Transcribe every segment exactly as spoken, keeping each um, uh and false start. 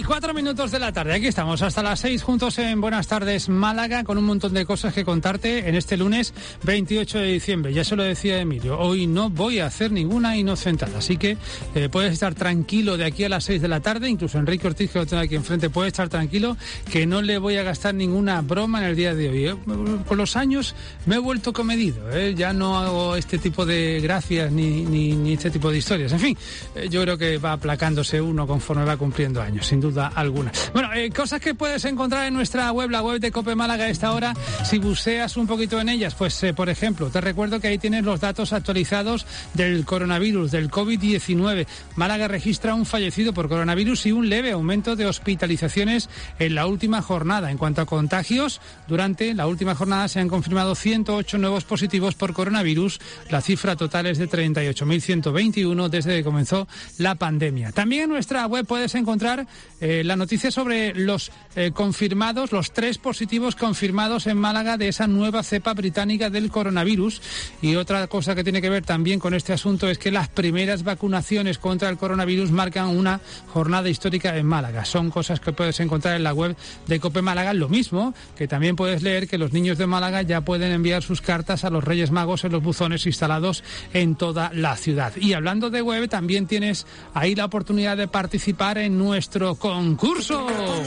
y cuatro minutos de la tarde. Aquí estamos hasta las seis juntos en Buenas Tardes Málaga, con un montón de cosas que contarte en este lunes veintiocho de diciembre. Ya se lo decía Emilio, hoy no voy a hacer ninguna inocentada, así que eh, puedes estar tranquilo de aquí a las seis de la tarde. Incluso Enrique Ortiz, que lo tengo aquí enfrente, puede estar tranquilo que no le voy a gastar ninguna broma en el día de hoy. ¿eh? Con los años me he vuelto comedido, ¿eh? Ya no hago este tipo de gracias ni, ni, ni este tipo de historias. En fin, eh, yo creo que va aplacándose uno conforme va cumpliendo años, sin duda alguna. Bueno, eh, cosas que puedes encontrar en nuestra web, la web de COPE Málaga a esta hora, si buceas un poquito en ellas, pues eh, por ejemplo, te recuerdo que ahí tienes los datos actualizados del coronavirus, del COVID diecinueve. Málaga registra un fallecido por coronavirus y un leve aumento de hospitalizaciones en la última jornada. En cuanto a contagios, durante la última jornada se han confirmado ciento ocho nuevos positivos por coronavirus. La cifra total es de treinta y ocho mil ciento veintiuno desde que comenzó la pandemia. También en nuestra web puedes encontrar eh, la noticia sobre los eh, confirmados, los tres positivos confirmados en Málaga de esa nueva cepa británica del coronavirus. Y otra cosa que tiene que ver también con este asunto es que las primeras vacunaciones contra el coronavirus marcan una jornada histórica en Málaga. Son cosas que puedes encontrar en la web de COPE Málaga. Lo mismo que también puedes leer que los niños de Málaga ya pueden enviar sus cartas a los Reyes Magos en los buzones instalados en toda la ciudad. Y hablando de web, también tienes ahí la oportunidad de participar en nuestro concurso.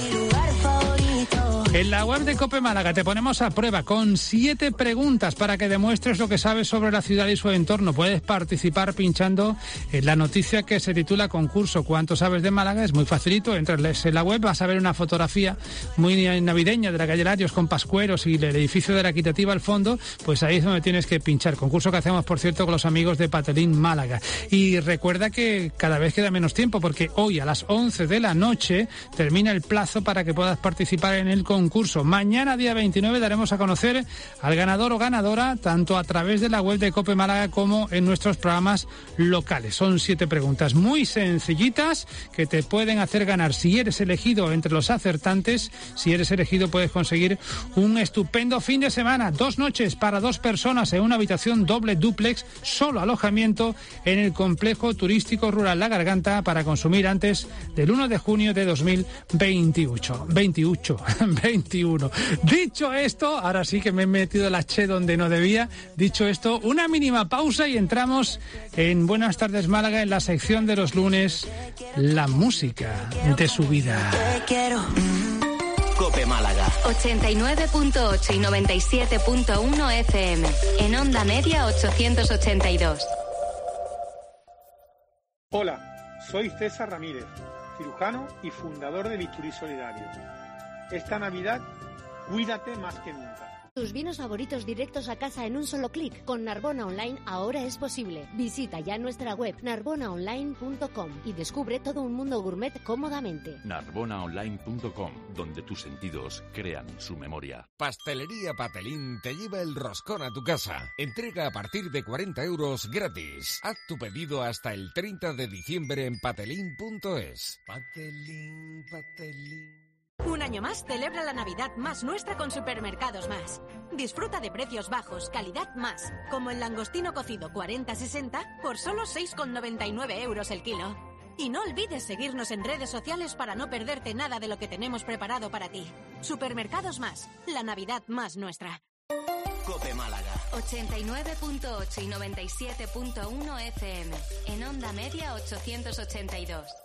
En la web de COPE Málaga te ponemos a prueba con siete preguntas para que demuestres lo que sabes sobre la ciudad y su entorno. Puedes participar pinchando en la noticia que se titula concurso ¿Cuánto sabes de Málaga? Es muy facilito, entras en la web, vas a ver una fotografía muy navideña de la calle Larios con pascueros y el edificio de la Equitativa al fondo. Pues ahí es donde tienes que pinchar. Concurso que hacemos, por cierto, con los amigos de Patelín Málaga. Y recuerda que cada vez queda menos tiempo, porque hoy a las once de la noche termina el plazo para que puedas participar en el concurso. Concurso. Mañana, día veintinueve, daremos a conocer al ganador o ganadora, tanto a través de la web de COPE Málaga como en nuestros programas locales. Son siete preguntas muy sencillitas que te pueden hacer ganar. Si eres elegido entre los acertantes, si eres elegido puedes conseguir un estupendo fin de semana. Dos noches para dos personas en una habitación doble dúplex, solo alojamiento en el complejo turístico rural La Garganta, para consumir antes del uno de junio de dos mil veintiocho. veintiocho. veintiuno. Dicho esto, ahora sí que me he metido la che donde no debía. Dicho esto, una mínima pausa y entramos en Buenas Tardes Málaga, en la sección de los lunes, la música de su vida. COPE Málaga ochenta y nueve punto ocho y noventa y siete punto uno F M. En onda media ochocientos ochenta y dos. Hola, soy César Ramírez, cirujano y fundador de Bisturí Solidario. Esta Navidad, cuídate más que nunca. Tus vinos favoritos directos a casa en un solo clic. Con Narbona Online ahora es posible. Visita ya nuestra web narbona online punto com y descubre todo un mundo gourmet cómodamente. narbona online punto com, donde tus sentidos crean su memoria. Pastelería Patelín te lleva el roscón a tu casa. Entrega a partir de cuarenta euros gratis. Haz tu pedido hasta el treinta de diciembre en patelín punto es. Patelín, Patelín. Un año más celebra la Navidad más nuestra con Supermercados Más. Disfruta de precios bajos, calidad más, como el langostino cocido cuarenta sesenta por solo seis con noventa y nueve euros el kilo. Y no olvides seguirnos en redes sociales para no perderte nada de lo que tenemos preparado para ti. Supermercados Más, la Navidad más nuestra. COPE Málaga ochenta y nueve punto ocho y noventa y siete punto uno F M. En onda media ochocientos ochenta y dos.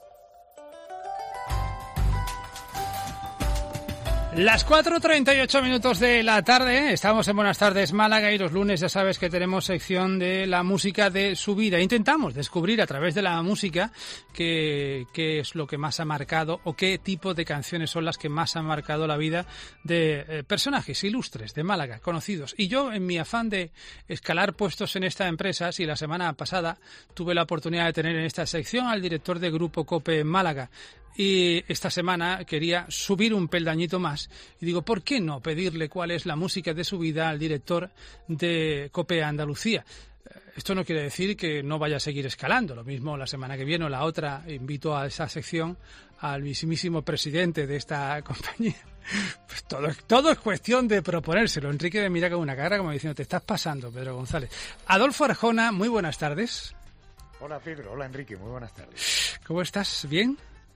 Las cuatro treinta y ocho minutos de la tarde, estamos en Buenas Tardes Málaga y los lunes ya sabes que tenemos sección de la música de su vida. Intentamos descubrir a través de la música qué, qué es lo que más ha marcado o qué tipo de canciones son las que más han marcado la vida de eh, personajes ilustres de Málaga, conocidos. Y yo, en mi afán de escalar puestos en esta empresa, si la semana pasada tuve la oportunidad de tener en esta sección al director de Grupo COPE Málaga, y esta semana quería subir un peldañito más y digo, ¿por qué no pedirle cuál es la música de su vida al director de COPE Andalucía? Esto no quiere decir que no vaya a seguir escalando. Lo mismo la semana que viene o la otra invito a esa sección al mismísimo presidente de esta compañía. Pues todo, todo es cuestión de proponérselo. Enrique me mira con una cara como diciendo, te estás pasando, Pedro González. Adolfo Arjona, muy buenas tardes. Hola Pedro, hola Enrique, muy buenas tardes. ¿Cómo estás? ¿Bien?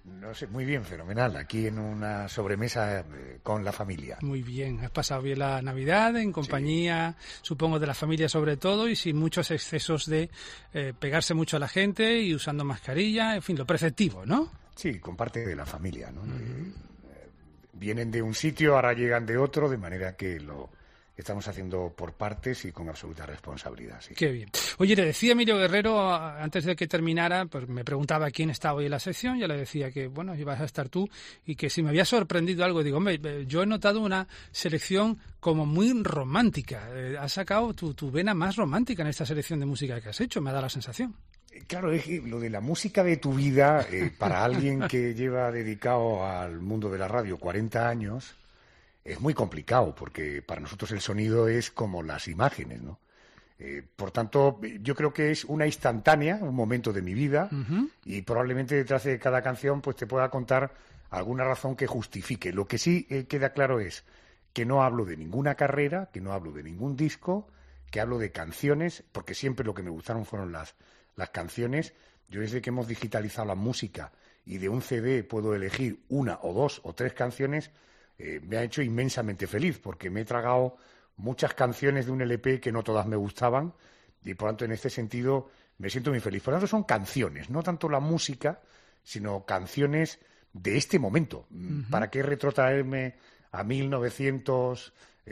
No sé, muy bien, fenomenal. Aquí en una sobremesa eh, con la familia. Muy bien, has pasado bien la Navidad en compañía, sí. Supongo, de la familia sobre todo, y sin muchos excesos de eh, pegarse mucho a la gente y usando mascarilla, en fin, lo preceptivo, ¿no? Sí, con parte de la familia, ¿no? Uh-huh. Eh, vienen de un sitio, ahora llegan de otro, de manera que lo estamos haciendo por partes y con absoluta responsabilidad. Sí. Qué bien. Oye, le decía Emilio Guerrero, antes de que terminara, pues me preguntaba quién estaba hoy en la sección, ya le decía que, bueno, ibas a estar tú, y que si me había sorprendido algo, digo, hombre, yo he notado una selección como muy romántica. Eh, has sacado tu, tu vena más romántica en esta selección de música que has hecho, me ha dado la sensación. Claro, es que lo de la música de tu vida, eh, para alguien que lleva dedicado al mundo de la radio cuarenta años, es muy complicado, porque para nosotros el sonido es como las imágenes, ¿no? Eh, por tanto, yo creo que es una instantánea, un momento de mi vida, uh-huh. y probablemente detrás de cada canción pues te pueda contar alguna razón que justifique. Lo que sí eh, queda claro es que no hablo de ninguna carrera, que no hablo de ningún disco, que hablo de canciones, porque siempre lo que me gustaron fueron las, las canciones. Yo desde que hemos digitalizado la música y de un C D puedo elegir una o dos o tres canciones, Eh, me ha hecho inmensamente feliz, porque me he tragado muchas canciones de un L P que no todas me gustaban, y por tanto en este sentido me siento muy feliz. Por tanto son canciones, no tanto la música, sino canciones de este momento. Uh-huh. ¿Para qué retrotraerme a mil novecientos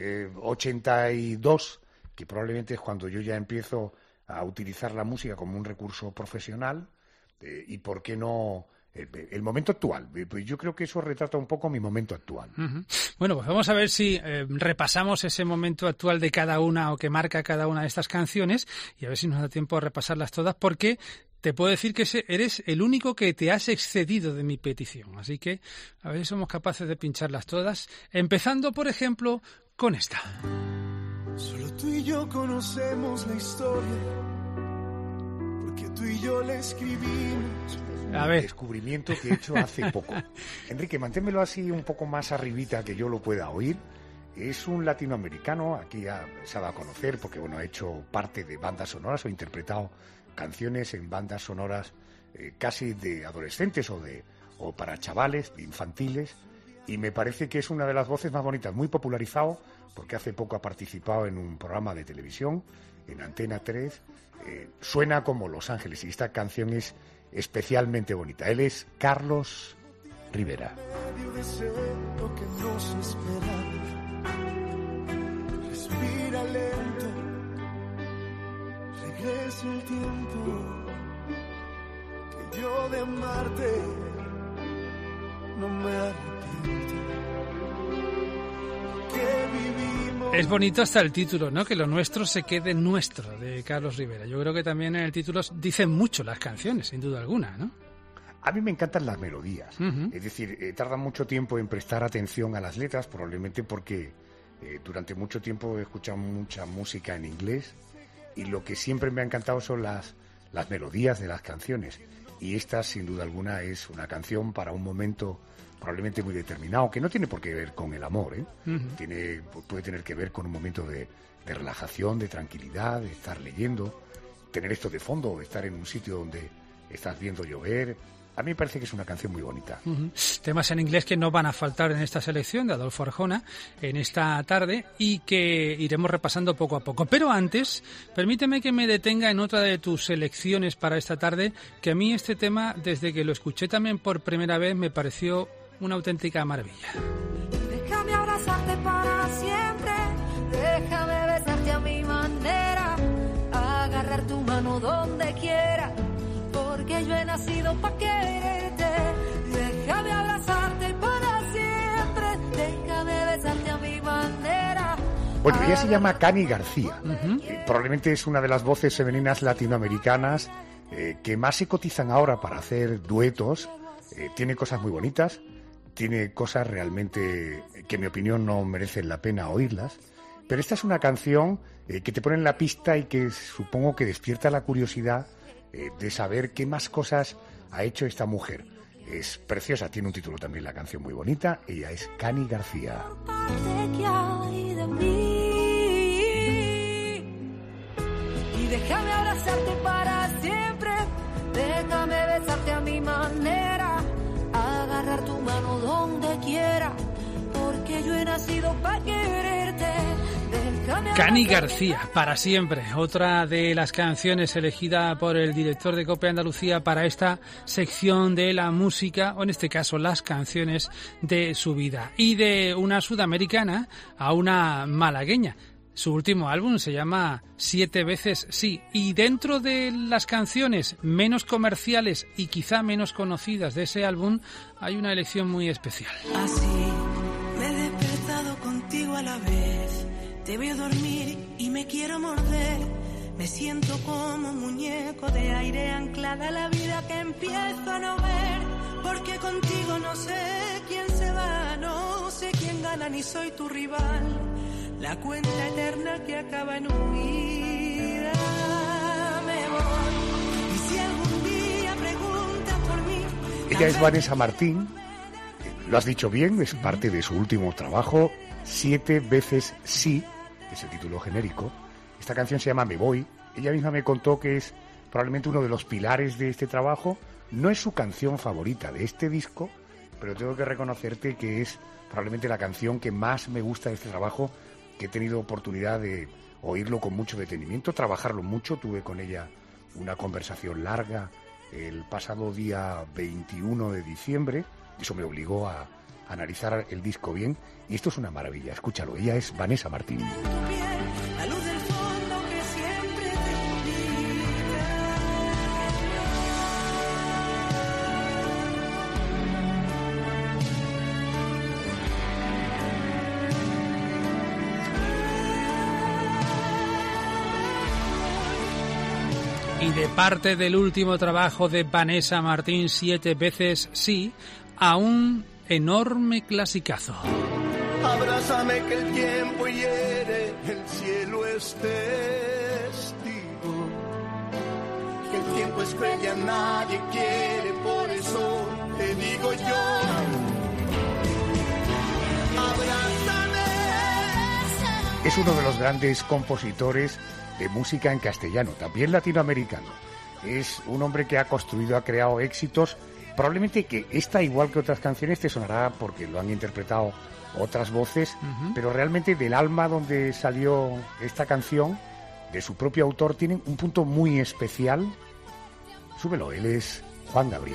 ochenta y dos, que probablemente es cuando yo ya empiezo a utilizar la música como un recurso profesional, eh, y por qué no El, el momento actual? Pues yo creo que eso retrata un poco mi momento actual. Uh-huh. Bueno, pues vamos a ver si eh, repasamos ese momento actual de cada una, o que marca cada una de estas canciones, y a ver si nos da tiempo a repasarlas todas, porque te puedo decir que eres el único que te has excedido de mi petición. Así que a ver si somos capaces de pincharlas todas, empezando, por ejemplo, con esta. Solo tú y yo conocemos la historia, porque tú y yo la escribimos. A ver. Descubrimiento que he hecho hace poco. Enrique, manténmelo así un poco más arribita, que yo lo pueda oír. Es un latinoamericano, aquí ya se ha dado a conocer porque bueno, ha hecho parte de bandas sonoras o interpretado canciones en bandas sonoras eh, casi de adolescentes o de o para chavales, infantiles, y me parece que es una de las voces más bonitas, muy popularizado, porque hace poco ha participado en un programa de televisión, en Antena tres, eh, suena como Los Ángeles, y esta canción es especialmente bonita. Él es Carlos Rivera. Respira lento, regresa el tiempo, que yo de amarte no me arrepiento, que vivimos. Es bonito hasta el título, ¿no? Que lo nuestro se quede nuestro, de Carlos Rivera. Yo creo que también en el título dicen mucho las canciones, sin duda alguna, ¿no? A mí me encantan las melodías. Uh-huh. Es decir, eh, tarda mucho tiempo en prestar atención a las letras, probablemente porque eh, durante mucho tiempo he escuchado mucha música en inglés, y lo que siempre me ha encantado son las, las melodías de las canciones. Y esta, sin duda alguna, es una canción para un momento probablemente muy determinado, que no tiene por qué ver con el amor, ¿eh? Uh-huh. Tiene, puede tener que ver con un momento de, de relajación, de tranquilidad, de estar leyendo, tener esto de fondo, estar en un sitio donde estás viendo llover. A mí me parece que es una canción muy bonita. Uh-huh. Temas en inglés que no van a faltar en esta selección de Adolfo Arjona en esta tarde, y que iremos repasando poco a poco. Pero antes, permíteme que me detenga en otra de tus selecciones para esta tarde, que a mí este tema, desde que lo escuché también por primera vez, me pareció una auténtica maravilla. Déjame abrazarte para siempre, déjame besarte a mi manera, agarrar tu mano donde quiera, porque yo he nacido pa' quererte. Déjame abrazarte para siempre, déjame besarte a mi manera. Bueno, ella se llama Cani García. Uh-huh. Eh, probablemente es una de las voces femeninas latinoamericanas eh, que más se cotizan ahora para hacer duetos. Eh, tiene cosas muy bonitas, tiene cosas realmente que en mi opinión no merecen la pena oírlas, pero esta es una canción eh, que te pone en la pista y que supongo que despierta la curiosidad eh, de saber qué más cosas ha hecho esta mujer. Es preciosa, tiene un título también la canción muy bonita. Ella es Cani García. Y déjame abrazarte para siempre, déjame besarte a mi manera, porque yo he nacido para quererte. Cani García, Para siempre, otra de las canciones elegida por el director de COPE Andalucía para esta sección de la música, o en este caso las canciones de su vida. Y de una sudamericana a una malagueña. Su último álbum se llama Siete veces sí, y dentro de las canciones menos comerciales y quizá menos conocidas de ese álbum hay una elección muy especial. Así me he despertado contigo a la vez. Te veo dormir y me quiero morder. Me siento como muñeco de aire anclada a la vida que empiezo a no ver. Porque contigo no sé quién se va, no sé quién gana ni soy tu rival. La cuenta eterna que acaba en huida. Me voy. Y si algún día preguntas por mí. Ella es Vanessa Martín. Lo has dicho bien, es parte de su último trabajo. Siete veces sí, es el título genérico. Esta canción se llama Me voy. Ella misma me contó que es probablemente uno de los pilares de este trabajo. No es su canción favorita de este disco, pero tengo que reconocerte que es probablemente la canción que más me gusta de este trabajo, que he tenido oportunidad de oírlo con mucho detenimiento, trabajarlo mucho. Tuve con ella una conversación larga el pasado día veintiuno de diciembre. Eso me obligó a analizar el disco bien, y esto es una maravilla. Escúchalo, ella es Vanessa Martín. La luz del fondo que siempre te Y de parte del último trabajo de Vanessa Martín, Siete veces sí, a un enorme clasicazo. Abrázame que el tiempo hiere, el cielo es testigo. Que el tiempo es cruel y a nadie quiere, por eso te digo yo. Abrázame. Es uno de los grandes compositores de música en castellano, también latinoamericano. Es un hombre que ha construido, ha creado éxitos. Probablemente que esta, igual que otras canciones, te sonará porque lo han interpretado otras voces, uh-huh. pero realmente del alma donde salió esta canción, de su propio autor, tienen un punto muy especial. Súbelo, él es Juan Gabriel.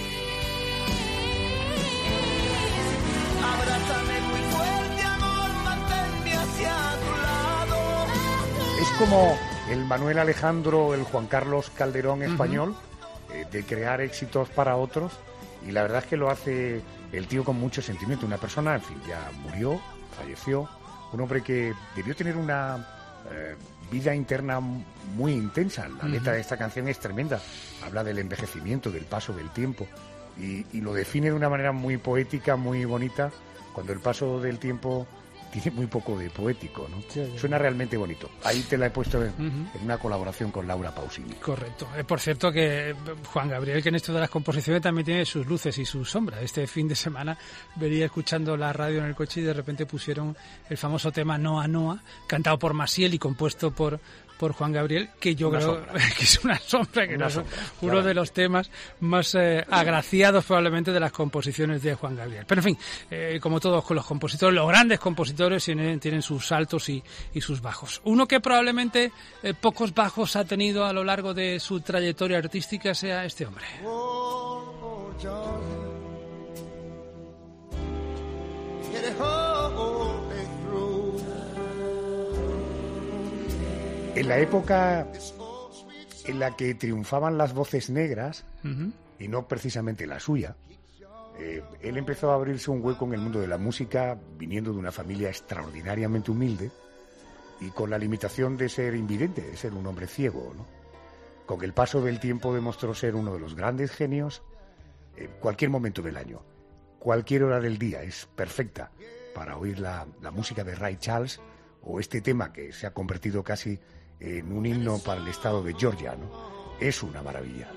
Abrázame muy fuerte, amor, manténme hacia tu lado. Es como el Manuel Alejandro, el Juan Carlos Calderón español, uh-huh. de crear éxitos para otros, y la verdad es que lo hace el tío con mucho sentimiento. Una persona, en fin, ya murió, falleció, un hombre que debió tener una eh, vida interna muy intensa. La uh-huh. letra de esta canción es tremenda, habla del envejecimiento, del paso del tiempo, y, y lo define de una manera muy poética, muy bonita, cuando el paso del tiempo tiene muy poco de poético, ¿no? Sí, sí. Suena realmente bonito. Ahí te la he puesto en, uh-huh. en una colaboración con Laura Pausini. Correcto. Eh, por cierto que Juan Gabriel, que en esto de las composiciones también tiene sus luces y sus sombras. Este fin de semana venía escuchando la radio en el coche y de repente pusieron el famoso tema Noa Noa, cantado por Maciel y compuesto por por Juan Gabriel, que yo una creo sombra. que es una sombra, que una no sombra, es uno claro. de los temas más eh, agraciados probablemente de las composiciones de Juan Gabriel. Pero en fin, eh, como todos con los compositores, los grandes compositores tienen, tienen sus altos y, y sus bajos. Uno que probablemente eh, pocos bajos ha tenido a lo largo de su trayectoria artística sea este hombre. Oh, oh, En la época en la que triunfaban las voces negras, uh-huh. y no precisamente la suya, eh, él empezó a abrirse un hueco en el mundo de la música, viniendo de una familia extraordinariamente humilde y con la limitación de ser invidente, de ser un hombre ciego, ¿no? Con el paso del tiempo demostró ser uno de los grandes genios en cualquier momento del año. Cualquier hora del día es perfecta para oír la, la música de Ray Charles, o este tema que se ha convertido casi en un himno para el estado de Georgia, ¿no? Es una maravilla.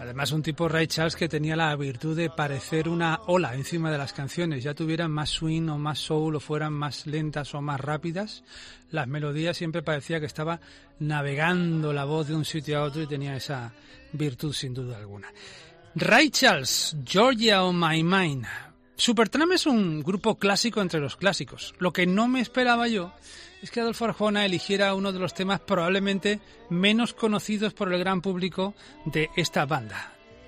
Además, un tipo, Ray Charles, que tenía la virtud de parecer una ola encima de las canciones. Ya tuvieran más swing o más soul o fueran más lentas o más rápidas, las melodías siempre parecía que estaba navegando la voz de un sitio a otro y tenía esa virtud sin duda alguna. Ray Charles, Georgia on My Mind. Supertramp es un grupo clásico entre los clásicos. Lo que no me esperaba yo es que Adolfo Arjona eligiera uno de los temas probablemente menos conocidos por el gran público de esta banda.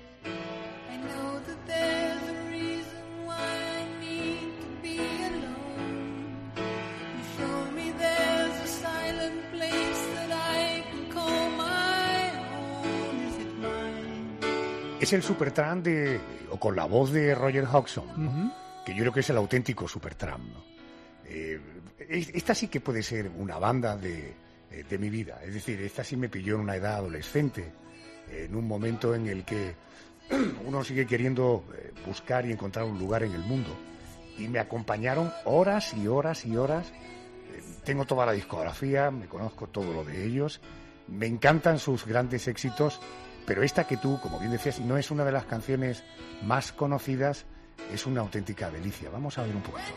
Es el Supertramp de, o con la voz de Roger Hodgson, ¿no? Uh-huh. Que yo creo que es el auténtico Supertramp, ¿no? Eh, esta sí que puede ser una banda de, de mi vida. Es decir, esta sí me pilló en una edad adolescente, en un momento en el que uno sigue queriendo buscar y encontrar un lugar en el mundo. Y me acompañaron horas y horas y horas. Tengo toda la discografía, me conozco todo lo de ellos. Me encantan sus grandes éxitos, pero esta que tú, como bien decías, no es una de las canciones más conocidas, es una auténtica delicia. Vamos a ver un poquito.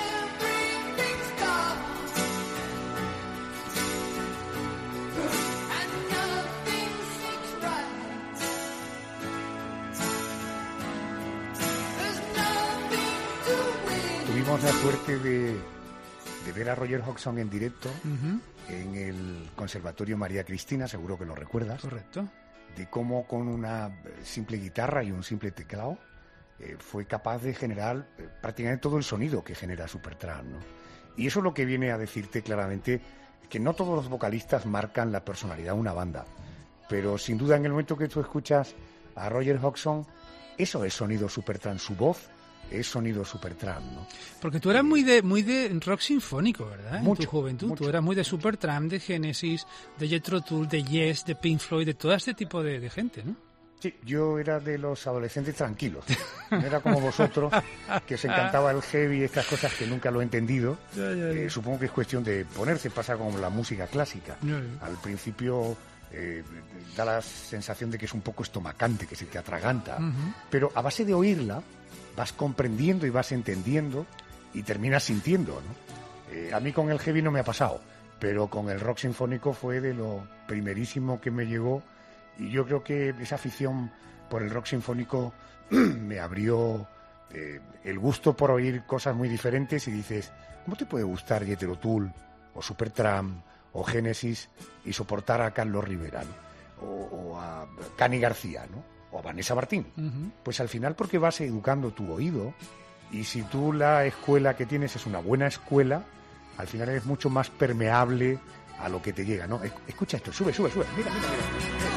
Tuvimos la suerte de, de ver a Roger Hodgson en directo, uh-huh, en el Conservatorio María Cristina, seguro que lo recuerdas. Correcto. De cómo con una simple guitarra y un simple teclado eh, fue capaz de generar eh, prácticamente todo el sonido que genera Supertramp, ¿no? Y eso es lo que viene a decirte claramente que no todos los vocalistas marcan la personalidad de una banda, pero sin duda en el momento que tú escuchas a Roger Hodgson, eso es sonido Supertramp, su voz es sonido Supertramp, ¿no? Porque tú eras muy de muy de rock sinfónico, ¿verdad? Mucho, en tu juventud. Mucho. Tú eras muy de Supertramp, de Genesis, de Jethro Tull, de Yes, de Pink Floyd, de todo este tipo de, de gente, ¿no? Sí, yo era de los adolescentes tranquilos. No era como vosotros, que os encantaba el heavy y estas cosas que nunca lo he entendido. Ya, ya, ya. Eh, supongo que es cuestión de ponerse, pasa como la música clásica. Ya, ya. Al principio eh, da la sensación de que es un poco estomacante, que se te atraganta, uh-huh, pero a base de oírla vas comprendiendo y vas entendiendo y terminas sintiendo, ¿no? Eh, a mí con el heavy no me ha pasado, pero con el rock sinfónico fue de lo primerísimo que me llegó, y yo creo que esa afición por el rock sinfónico me abrió eh, el gusto por oír cosas muy diferentes, y dices, ¿cómo te puede gustar Jethro Tull o Supertramp o Genesis y soportar a Carlos Rivera, ¿no? o, o a Cani García, ¿no? O a Vanessa Martín? Uh-huh. Pues al final porque vas educando tu oído, y si tú la escuela que tienes es una buena escuela, al final eres mucho más permeable a lo que te llega, ¿no? Escucha esto, sube, sube, sube, mira, mira, mira.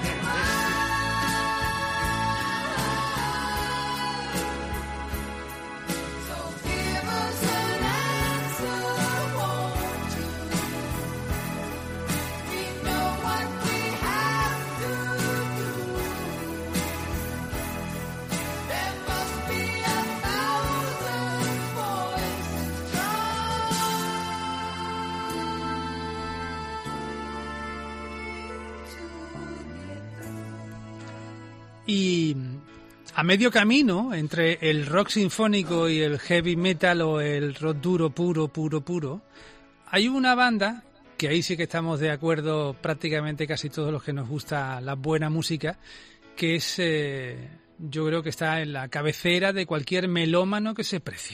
Y a medio camino entre el rock sinfónico y el heavy metal o el rock duro, puro, puro, puro, hay una banda que ahí sí que estamos de acuerdo prácticamente casi todos los que nos gusta la buena música, que es, eh, yo creo que está en la cabecera de cualquier melómano que se precie.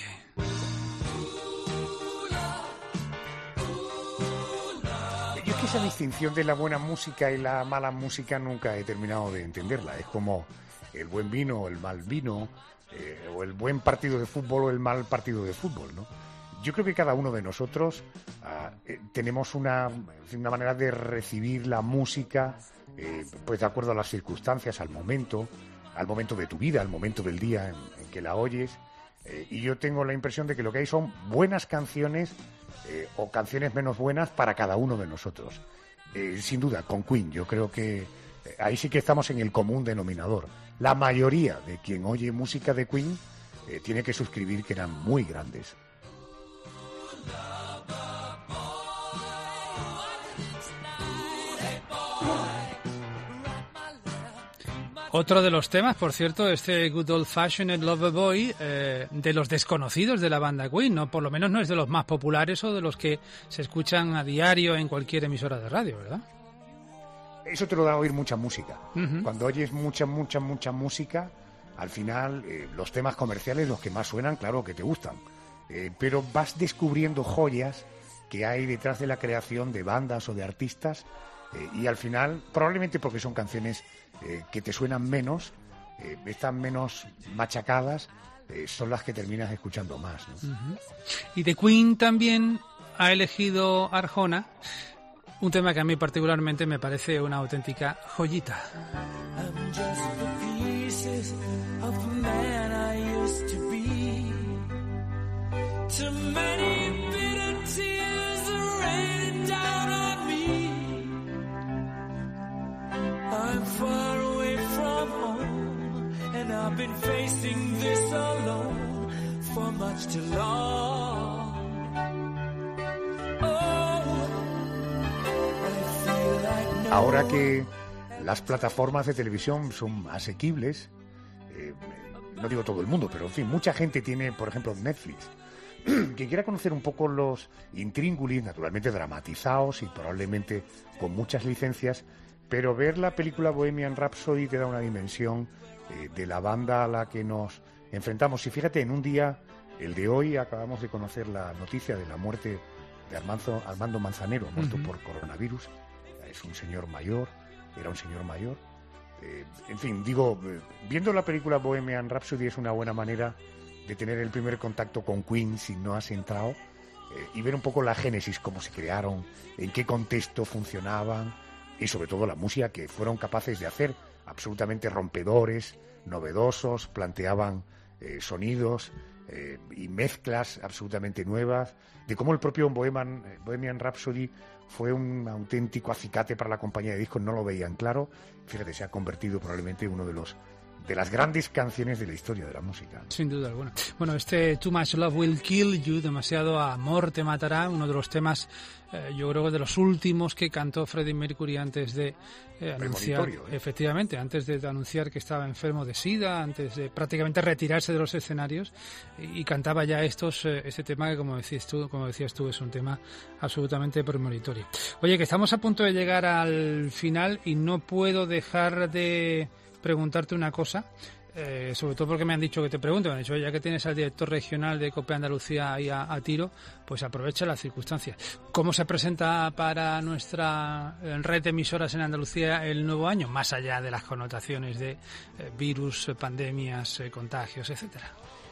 Yo es que esa distinción de la buena música y la mala música nunca he terminado de entenderla. Es como el buen vino o el mal vino, eh, o el buen partido de fútbol o el mal partido de fútbol, ¿no? Yo creo que cada uno de nosotros uh, eh, tenemos una, una manera de recibir la música, eh, pues de acuerdo a las circunstancias, al momento, al momento de tu vida, al momento del día en, en que la oyes. Eh, y yo tengo la impresión de que lo que hay son buenas canciones eh, o canciones menos buenas para cada uno de nosotros. Eh, sin duda, con Queen, yo creo que eh, ahí sí que estamos en el común denominador. La mayoría de quien oye música de Queen eh, tiene que suscribir que eran muy grandes. Otro de los temas, por cierto, este Good Old Fashioned Lover Boy, eh, de los desconocidos de la banda Queen, ¿no? Por lo menos no es de los más populares o de los que se escuchan a diario en cualquier emisora de radio, ¿verdad? Eso te lo da a oír mucha música. Uh-huh. Cuando oyes mucha, mucha, mucha música, al final eh, los temas comerciales, los que más suenan, claro que te gustan. Eh, pero vas descubriendo joyas que hay detrás de la creación de bandas o de artistas eh, y al final, probablemente porque son canciones eh, que te suenan menos, eh, están menos machacadas, eh, son las que terminas escuchando más, ¿no? Uh-huh. Y de Queen también ha elegido Arjona un tema que a mí particularmente me parece una auténtica joyita. I'm just the pieces of the man I used to be. Too many bitter tears are raining down on me. I'm far away from home, and I've been facing this alone for much too long. Ahora que las plataformas de televisión son asequibles, eh, no digo todo el mundo, pero en fin, mucha gente tiene, por ejemplo, Netflix. Quien quiera conocer un poco los intríngulis, naturalmente dramatizados y probablemente con muchas licencias, pero ver la película Bohemian Rhapsody te da una dimensión eh, de la banda a la que nos enfrentamos. Y fíjate, en un día, el de hoy, acabamos de conocer la noticia de la muerte de Armando, Armando Manzanero, muerto uh-huh. por coronavirus. Es un señor mayor, era un señor mayor. Eh, en fin, digo, eh, viendo la película Bohemian Rhapsody es una buena manera de tener el primer contacto con Queen si no has entrado eh, y ver un poco la génesis, cómo se crearon, en qué contexto funcionaban y sobre todo la música que fueron capaces de hacer, absolutamente rompedores, novedosos, planteaban eh, sonidos eh, y mezclas absolutamente nuevas, de cómo el propio Bohemian, eh, Bohemian Rhapsody fue un auténtico acicate para la compañía de discos, no lo veían claro. Fíjate, se ha convertido probablemente en uno de los de las grandes canciones de la historia de la música. Sin duda alguna. Bueno, este Too Much Love Will Kill You, demasiado amor te matará, uno de los temas, eh, yo creo que de los últimos que cantó Freddie Mercury antes de eh, anunciar, ¿eh? efectivamente, antes de anunciar que estaba enfermo de SIDA, antes de prácticamente retirarse de los escenarios, y, y cantaba ya estos, eh, este tema que, como decías tú, como decías tú, es un tema absolutamente premonitorio. Oye, que estamos a punto de llegar al final y no puedo dejar de preguntarte una cosa, eh, sobre todo porque me han dicho que te pregunte, me han dicho, ya que tienes al director regional de COPE Andalucía ahí a, a tiro, pues aprovecha las circunstancias. ¿Cómo se presenta para nuestra red de emisoras en Andalucía el nuevo año, más allá de las connotaciones de eh, virus, pandemias, eh, contagios, etcétera?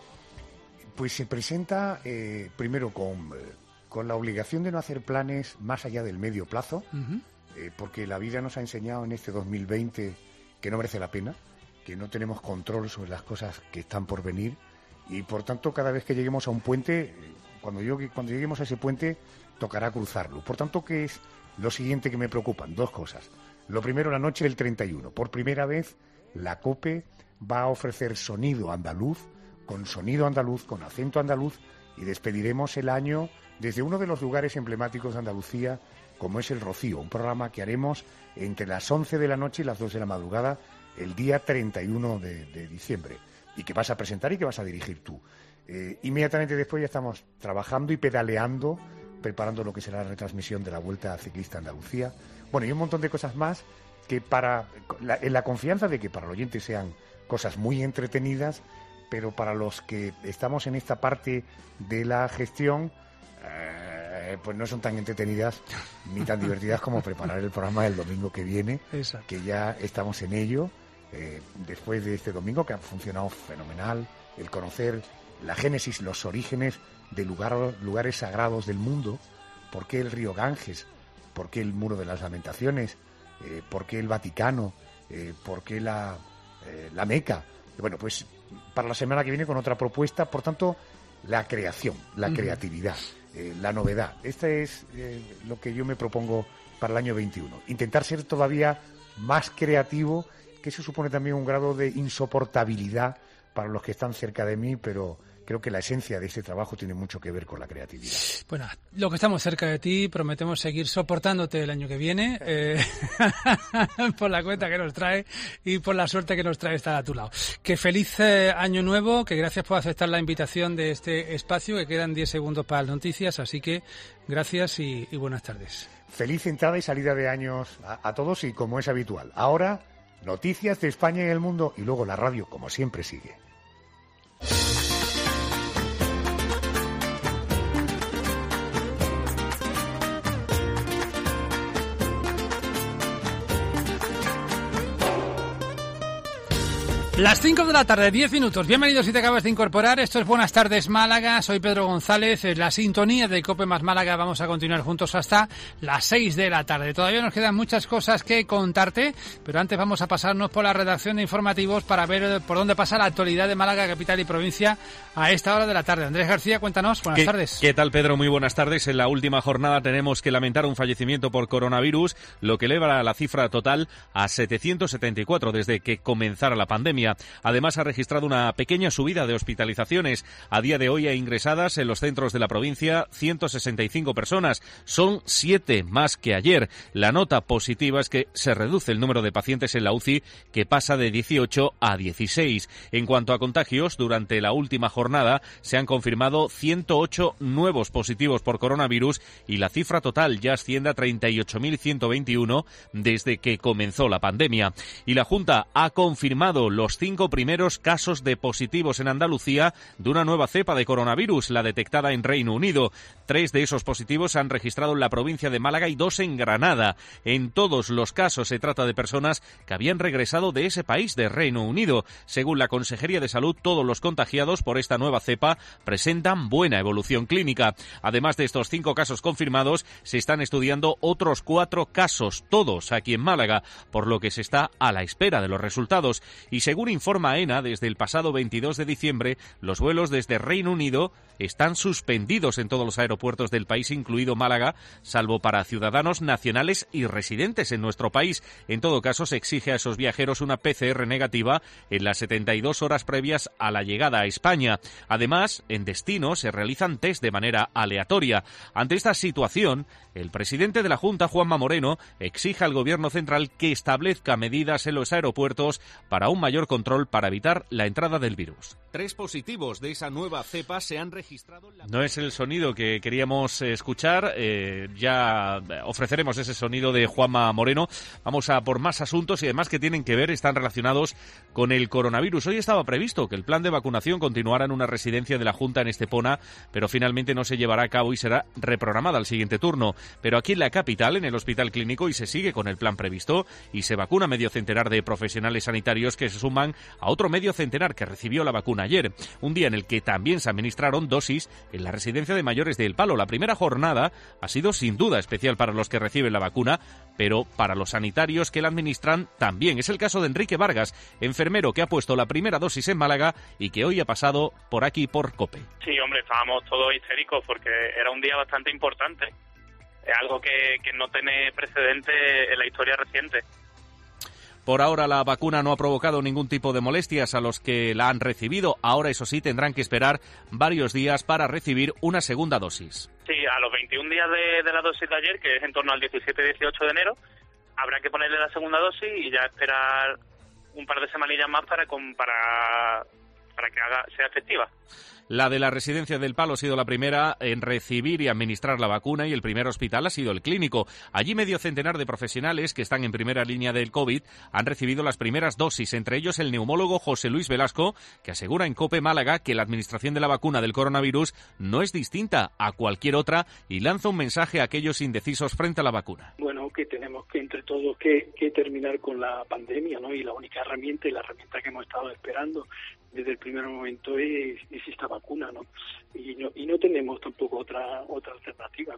Pues se presenta eh, primero con, eh, con la obligación de no hacer planes más allá del medio plazo, uh-huh. eh, porque la vida nos ha enseñado en este dos mil veinte que no merece la pena, que no tenemos control sobre las cosas que están por venir y por tanto cada vez que lleguemos a un puente, cuando, yo, cuando lleguemos a ese puente tocará cruzarlo. Por tanto, ¿qué es lo siguiente que me preocupan? Dos cosas. Lo primero, la noche del treinta y uno. Por primera vez la COPE va a ofrecer sonido andaluz, con sonido andaluz, con acento andaluz, y despediremos el año desde uno de los lugares emblemáticos de Andalucía, como es el Rocío, un programa que haremos entre las once de la noche y las dos de la madrugada el día treinta y uno de, de diciembre, y que vas a presentar y que vas a dirigir tú. Eh, inmediatamente después ya estamos trabajando y pedaleando, preparando lo que será la retransmisión de la Vuelta Ciclista Andalucía. Bueno, y un montón de cosas más que para la, en la confianza de que para el oyente sean cosas muy entretenidas, pero para los que estamos en esta parte de la gestión, eh, pues no son tan entretenidas ni tan divertidas como preparar el programa del domingo que viene. Exacto. Que ya estamos en ello, eh, después de este domingo que ha funcionado fenomenal, el conocer la génesis, los orígenes de lugar, lugares sagrados del mundo, por qué el río Ganges, por qué el Muro de las Lamentaciones, eh, por qué el Vaticano, eh, por qué la, eh, la Meca. Bueno, pues para la semana que viene con otra propuesta, por tanto, la creación, la uh-huh. creatividad, eh, la novedad. Este es eh, lo que yo me propongo para el año veintiuno. Intentar ser todavía más creativo, que eso supone también un grado de insoportabilidad para los que están cerca de mí, pero creo que la esencia de este trabajo tiene mucho que ver con la creatividad. Bueno, lo que estamos cerca de ti, prometemos seguir soportándote el año que viene, eh, por la cuenta que nos trae y por la suerte que nos trae estar a tu lado. Que feliz eh, año nuevo, que gracias por aceptar la invitación de este espacio, que quedan diez segundos para las noticias, así que gracias y, y buenas tardes. Feliz entrada y salida de años a, a todos y como es habitual. Ahora, noticias de España y el mundo y luego la radio, como siempre, sigue. Las cinco de la tarde, diez minutos. Bienvenidos si te acabas de incorporar. Esto es Buenas Tardes Málaga. Soy Pedro González. En la sintonía de COPE más Málaga vamos a continuar juntos hasta las seis de la tarde. Todavía nos quedan muchas cosas que contarte, pero antes vamos a pasarnos por la redacción de informativos para ver por dónde pasa la actualidad de Málaga, capital y provincia a esta hora de la tarde. Andrés García, cuéntanos. Buenas ¿Qué, tardes. ¿Qué tal, Pedro? Muy buenas tardes. En la última jornada tenemos que lamentar un fallecimiento por coronavirus, lo que eleva la cifra total a setecientos setenta y cuatro desde que comenzara la pandemia. Además, ha registrado una pequeña subida de hospitalizaciones. A día de hoy hay ingresadas en los centros de la provincia ciento sesenta y cinco personas. Son siete más que ayer. La nota positiva es que se reduce el número de pacientes en la U C I, que pasa de dieciocho a dieciséis. En cuanto a contagios, durante la última jornada se han confirmado ciento ocho nuevos positivos por coronavirus y la cifra total ya asciende a treinta y ocho mil ciento veintiuno desde que comenzó la pandemia. Y la Junta ha confirmado los cinco primeros casos de positivos en Andalucía de una nueva cepa de coronavirus, la detectada en Reino Unido. Tres de esos positivos se han registrado en la provincia de Málaga y dos en Granada. En todos los casos se trata de personas que habían regresado de ese país, de Reino Unido. Según la Consejería de Salud, todos los contagiados por esta nueva cepa presentan buena evolución clínica. Además de estos cinco casos confirmados, se están estudiando otros cuatro casos, todos aquí en Málaga, por lo que se está a la espera de los resultados. Y según informa AENA, desde el pasado veintidós de diciembre, los vuelos desde Reino Unido están suspendidos en todos los aeropuertos del país, incluido Málaga, salvo para ciudadanos nacionales y residentes en nuestro país. En todo caso, se exige a esos viajeros una P C R negativa en las setenta y dos horas previas a la llegada a España. Además, en destino se realizan test de manera aleatoria. Ante esta situación, el presidente de la Junta, Juanma Moreno, exige al Gobierno central que establezca medidas en los aeropuertos para un mayor control para evitar la entrada del virus. Tres positivos de esa nueva cepa se han registrado en la... No es el sonido que queríamos escuchar, eh, ya ofreceremos ese sonido de Juanma Moreno. Vamos a por más asuntos y además que tienen que ver, están relacionados con el coronavirus. Hoy estaba previsto que el plan de vacunación continuara en una residencia de la Junta en Estepona, pero finalmente no se llevará a cabo y será reprogramada al siguiente turno. Pero aquí en la capital, en el Hospital Clínico, y se sigue con el plan previsto y se vacuna medio centenar de profesionales sanitarios que se suman a otro medio centenar que recibió la vacuna ayer, un día en el que también se administraron dosis en la residencia de mayores de El Palo. La primera jornada ha sido sin duda especial para los que reciben la vacuna, pero para los sanitarios que la administran también. Es el caso de Enrique Vargas, enfermero que ha puesto la primera dosis en Málaga y que hoy ha pasado por aquí por COPE. Sí, hombre, estábamos todos histéricos porque era un día bastante importante. Es algo que, que no tiene precedente en la historia reciente. Por ahora la vacuna no ha provocado ningún tipo de molestias a los que la han recibido. Ahora, eso sí, tendrán que esperar varios días para recibir una segunda dosis. Sí, a los veintiún días de, de la dosis de ayer, que es en torno al diecisiete y dieciocho de enero, habrá que ponerle la segunda dosis y ya esperar un par de semanillas más para para, para que haga, sea efectiva. La de la residencia del Palo ha sido la primera en recibir y administrar la vacuna y el primer hospital ha sido el Clínico. Allí medio centenar de profesionales que están en primera línea del COVID han recibido las primeras dosis, entre ellos el neumólogo José Luis Velasco, que asegura en COPE Málaga que la administración de la vacuna del coronavirus no es distinta a cualquier otra y lanza un mensaje a aquellos indecisos frente a la vacuna. Bueno, que tenemos que entre todos que, que terminar con la pandemia, ¿no? Y la única herramienta y la herramienta que hemos estado esperando desde el primer momento es, es esta vacuna, ¿no? Y no y no tenemos tampoco otra otra alternativa, ¿no?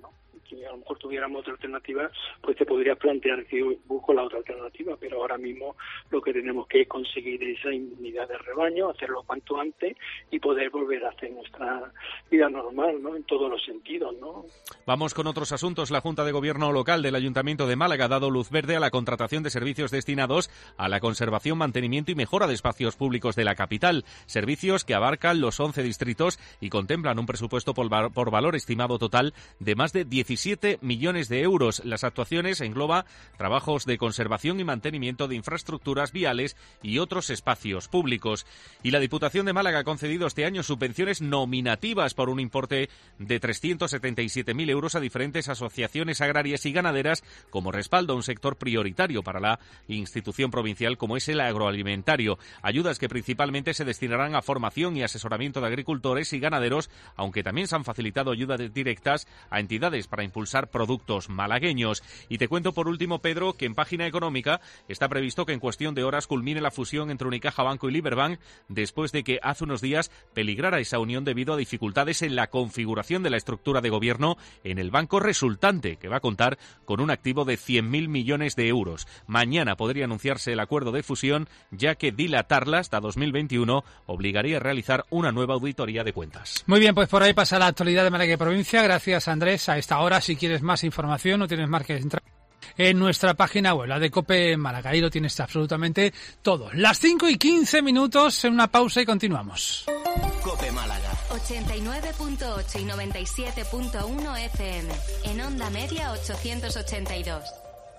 si a lo mejor tuviéramos otra alternativa, pues te podrías plantear que busco la otra alternativa, pero ahora mismo lo que tenemos que conseguir es esa inmunidad de rebaño, hacerlo cuanto antes y poder volver a hacer nuestra vida normal, ¿no? En todos los sentidos, ¿no? Vamos con otros asuntos. La Junta de Gobierno local del Ayuntamiento de Málaga ha dado luz verde a la contratación de servicios destinados a la conservación, mantenimiento y mejora de espacios públicos de la capital. Servicios que abarcan los once distritos y contemplan un presupuesto por, por valor estimado total de más de diecisiete millones de euros. Las actuaciones engloban trabajos de conservación y mantenimiento de infraestructuras viales y otros espacios públicos. Y la Diputación de Málaga ha concedido este año subvenciones nominativas por un importe de trescientos setenta y siete mil euros a diferentes asociaciones agrarias y ganaderas como respaldo a un sector prioritario para la institución provincial como es el agroalimentario. Ayudas que principalmente se destinarán a formación y asesoramiento de agricultores y ganaderos, aunque también se han facilitado ayudas directas a entidades para impulsar productos malagueños. Y te cuento por último, Pedro, que en Página Económica está previsto que en cuestión de horas culmine la fusión entre Unicaja Banco y Liberbank, después de que hace unos días peligrara esa unión debido a dificultades en la configuración de la estructura de gobierno en el banco resultante, que va a contar con un activo de cien mil millones de euros. Mañana podría anunciarse el acuerdo de fusión, ya que dilatarla hasta dos mil veintiuno obligaría a realizar una nueva auditoría de cuentas. Muy bien, pues por ahí pasa la actualidad de Málaga y provincia. Gracias, Andrés. A esta hora, si quieres más información, no tienes más que entrar en nuestra página web, la de COPE Málaga. Ahí lo tienes absolutamente todo. Las cinco y quince minutos, en una pausa y continuamos. COPE Málaga. ochenta y nueve punto ocho y noventa y siete punto uno F M. En onda media ochocientos ochenta y dos.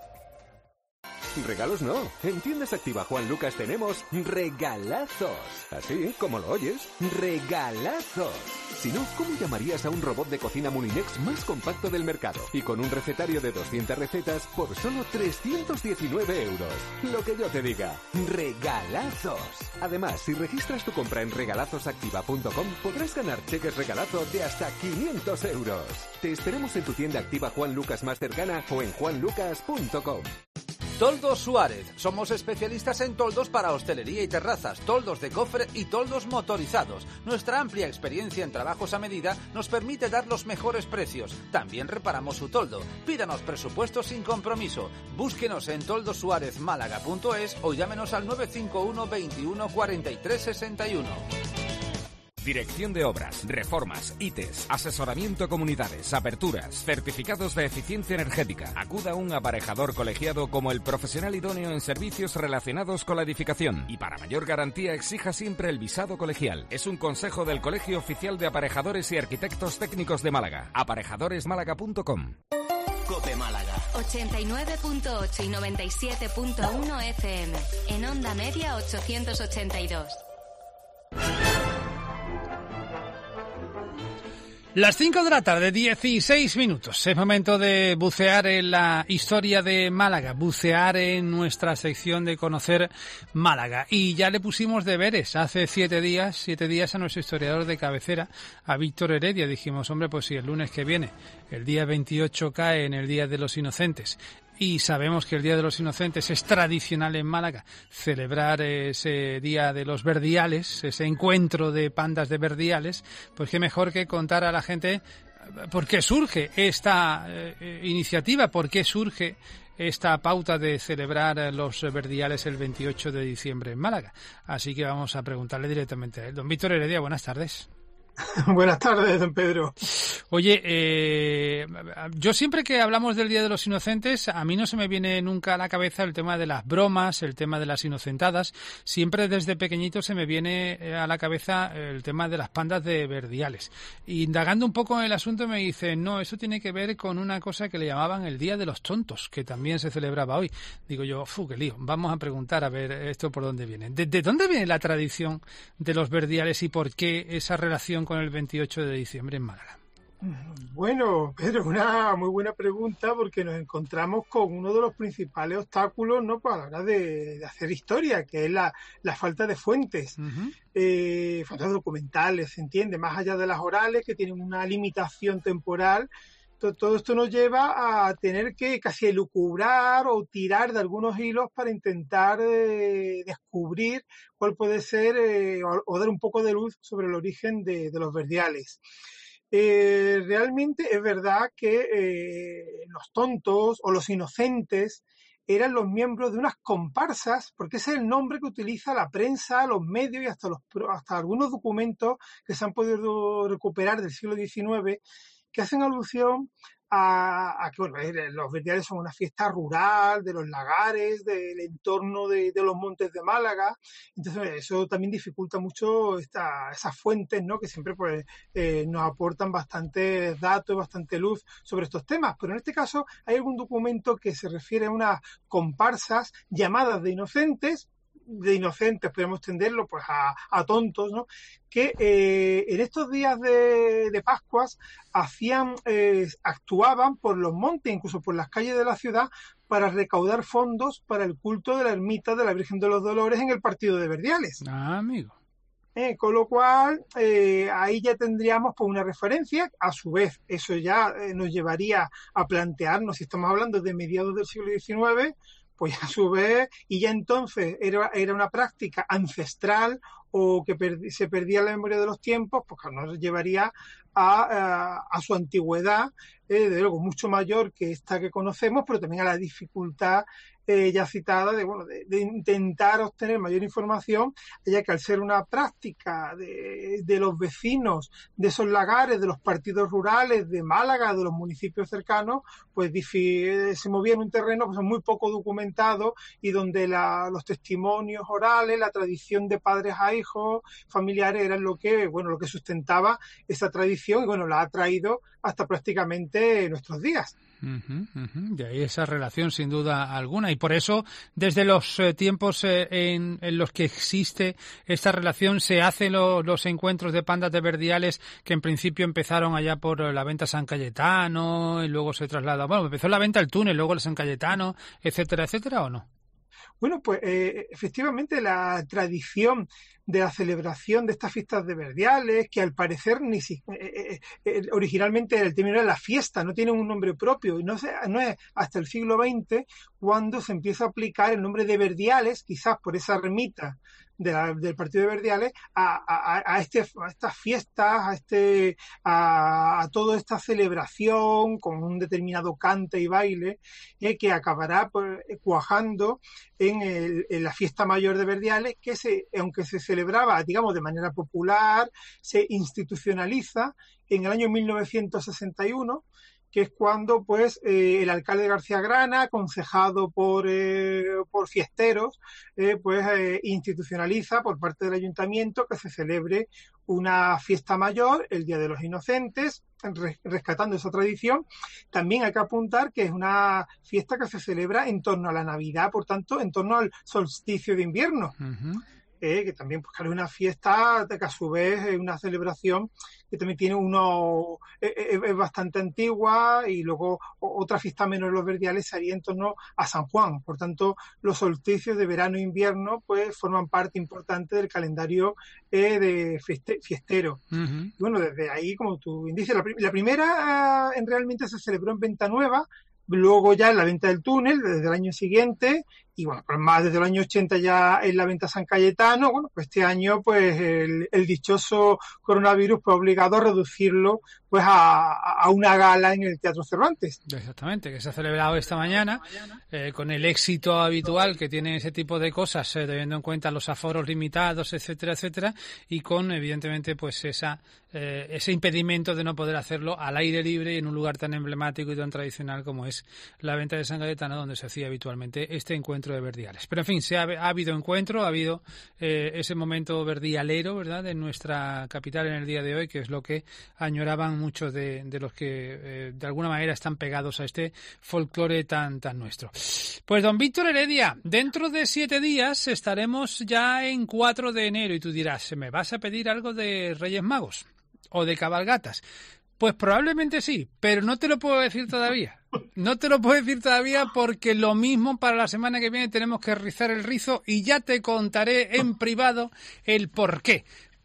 Regalos no. En Tiendas Activa Juan Lucas tenemos regalazos. Así como lo oyes, regalazos. Si no, ¿cómo llamarías a un robot de cocina Moulinex más compacto del mercado? Y con un recetario de doscientas recetas por solo trescientos diecinueve euros. Lo que yo te diga, regalazos. Además, si registras tu compra en regalazos activa punto com, podrás ganar cheques regalazo de hasta quinientos euros. Te esperemos en tu tienda Activa Juan Lucas más cercana o en juan lucas punto com. Toldos Suárez. Somos especialistas en toldos para hostelería y terrazas, toldos de cofre y toldos motorizados. Nuestra amplia experiencia en trabajos a medida nos permite dar los mejores precios. También reparamos su toldo. Pídanos presupuestos sin compromiso. Búsquenos en toldos suárez málaga punto es o llámenos al nueve cinco uno veintiuno cuarenta y tres sesenta y uno. Dirección de Obras, Reformas, I T E S, asesoramiento comunidades, aperturas, certificados de eficiencia energética. Acuda a un aparejador colegiado como el profesional idóneo en servicios relacionados con la edificación. Y para mayor garantía exija siempre el visado colegial. Es un consejo del Colegio Oficial de Aparejadores y Arquitectos Técnicos de Málaga. aparejadores málaga punto com. COPE Málaga. ochenta y nueve punto ocho y noventa y siete punto uno F M. En onda media ochocientos ochenta y dos. Las cinco de la tarde, dieciséis minutos. Es momento de bucear en la historia de Málaga, bucear en nuestra sección de conocer Málaga. Y ya le pusimos deberes hace siete días, siete días a nuestro historiador de cabecera, a Víctor Heredia. Dijimos, hombre, pues si el lunes que viene, el día veintiocho, cae en el Día de los Inocentes, y sabemos que el Día de los Inocentes es tradicional en Málaga celebrar ese Día de los Verdiales, ese encuentro de pandas de verdiales, pues qué mejor que contar a la gente por qué surge esta eh, iniciativa, por qué surge esta pauta de celebrar los verdiales el veintiocho de diciembre en Málaga. Así que vamos a preguntarle directamente a él. Don Víctor Heredia, buenas tardes. Buenas tardes, don Pedro. Oye, eh, yo siempre que hablamos del Día de los Inocentes, a mí no se me viene nunca a la cabeza el tema de las bromas, el tema de las inocentadas. Siempre desde pequeñito se me viene a la cabeza el tema de las pandas de verdiales. Indagando un poco en el asunto me dicen, no, eso tiene que ver con una cosa que le llamaban el Día de los Tontos, que también se celebraba hoy. Digo yo, fu, qué lío, vamos a preguntar a ver esto por dónde viene. ¿De, de dónde viene la tradición de los verdiales y por qué esa relación con el veintiocho de diciembre en Málaga? Bueno, Pedro, una muy buena pregunta, porque nos encontramos con uno de los principales obstáculos, ¿no?, para la hora de, de hacer historia, que es la, la falta de fuentes, uh-huh. eh, falta de documentales, se entiende, más allá de las orales, que tienen una limitación temporal. Todo, todo esto nos lleva a tener que casi elucubrar o tirar de algunos hilos para intentar eh, descubrir cuál puede ser eh, o, o dar un poco de luz sobre el origen de, de los verdiales. eh, realmente es verdad que eh, los tontos o los inocentes eran los miembros de unas comparsas, porque ese es el nombre que utiliza la prensa, los medios y hasta, los, hasta algunos documentos que se han podido recuperar del siglo diecinueve, que hacen alusión a, a que bueno, los verdiales son una fiesta rural de los lagares, del entorno de, de los montes de Málaga. Entonces eso también dificulta mucho esta, esas fuentes, ¿no? Que siempre pues, eh, nos aportan bastantes datos, bastante luz sobre estos temas. Pero en este caso hay algún documento que se refiere a unas comparsas llamadas de inocentes, de inocentes, podemos tenderlo pues a, a tontos, ¿no? Que eh, en estos días de, de Pascuas hacían, eh, actuaban por los montes, incluso por las calles de la ciudad, para recaudar fondos para el culto de la ermita de la Virgen de los Dolores en el partido de Verdiales. Ah, amigo. Eh, con lo cual, eh, ahí ya tendríamos pues, una referencia. A su vez, eso ya eh, nos llevaría a plantearnos, si estamos hablando de mediados del siglo diecinueve, pues a su vez, y ya entonces era, era una práctica ancestral o que perdi, se perdía la memoria de los tiempos, pues nos llevaría a, a, a su antigüedad, eh, de luego mucho mayor que esta que conocemos, pero también a la dificultad eh, ya citada de, bueno, de, de intentar obtener mayor información, ya que al ser una práctica de, de los vecinos de esos lagares, de los partidos rurales de Málaga, de los municipios cercanos, pues se movía en un terreno pues, muy poco documentado y donde la, los testimonios orales, la tradición de padres a hijos, familiares, eran lo que, bueno, lo que sustentaba esa tradición y bueno, la ha traído hasta prácticamente nuestros días. Uh-huh, uh-huh. De ahí esa relación sin duda alguna y por eso desde los eh, tiempos eh, en, en los que existe esta relación se hacen lo, los encuentros de pandas de verdiales que en principio empezaron allá por la venta San Cayetano y luego se traslada, bueno, empezó la venta del túnel, luego el San Cayetano, etcétera, etcétera, ¿o no? Bueno, pues eh, efectivamente la tradición de la celebración de estas fiestas de verdiales, que al parecer ni si, eh, eh, originalmente el término era la fiesta, no tienen un nombre propio, y no, se, no es hasta el siglo veinte cuando se empieza a aplicar el nombre de verdiales, quizás por esa ermita de la, del partido de Verdiales, a, a, a, este, a estas fiestas, a, este, a, a toda esta celebración con un determinado cante y baile eh, que acabará pues, cuajando en, el, en la fiesta mayor de Verdiales, que se, aunque se celebraba, digamos, de manera popular, se institucionaliza en el año mil novecientos sesenta y uno, que es cuando pues eh, el alcalde García Grana, aconsejado por eh, por fiesteros, eh, pues eh, institucionaliza por parte del ayuntamiento que se celebre una fiesta mayor, el Día de los Inocentes, res, rescatando esa tradición. También hay que apuntar que es una fiesta que se celebra en torno a la Navidad, por tanto, en torno al solsticio de invierno. Uh-huh. Eh, que también pues, es una fiesta que a su vez es una celebración que también tiene uno es, es bastante antigua y luego otra fiesta menor de los verdiales sería en torno a San Juan. Por tanto, los solsticios de verano e invierno pues forman parte importante del calendario eh, de fieste, fiestero. Uh-huh. Y bueno, desde ahí, como tú bien dices, la, la primera eh, realmente se celebró en Venta Nueva, luego ya en la venta del túnel desde el año siguiente y bueno, pues más desde el año ochenta ya en la venta San Cayetano. Bueno, pues este año pues el, el dichoso coronavirus pues ha obligado a reducirlo pues a, a una gala en el Teatro Cervantes. Exactamente, que se ha celebrado esta mañana eh, con el éxito habitual que tiene ese tipo de cosas, eh, teniendo en cuenta los aforos limitados, etcétera, etcétera, y con evidentemente pues esa eh, ese impedimento de no poder hacerlo al aire libre y en un lugar tan emblemático y tan tradicional como es la venta de San Cayetano, donde se hacía habitualmente este encuentro de verdiales. Pero en fin, se ha, ha habido encuentro, ha habido eh, ese momento verdialero, ¿verdad?, de nuestra capital en el día de hoy, que es lo que añoraban muchos de, de los que eh, de alguna manera están pegados a este folclore tan, tan nuestro. Pues don Víctor Heredia, dentro de siete días estaremos ya en cuatro de enero y tú dirás, ¿me vas a pedir algo de Reyes Magos o de cabalgatas? Pues probablemente sí, pero no te lo puedo decir todavía. No te lo puedo decir todavía porque lo mismo para la semana que viene tenemos que rizar el rizo y ya te contaré en privado el por qué.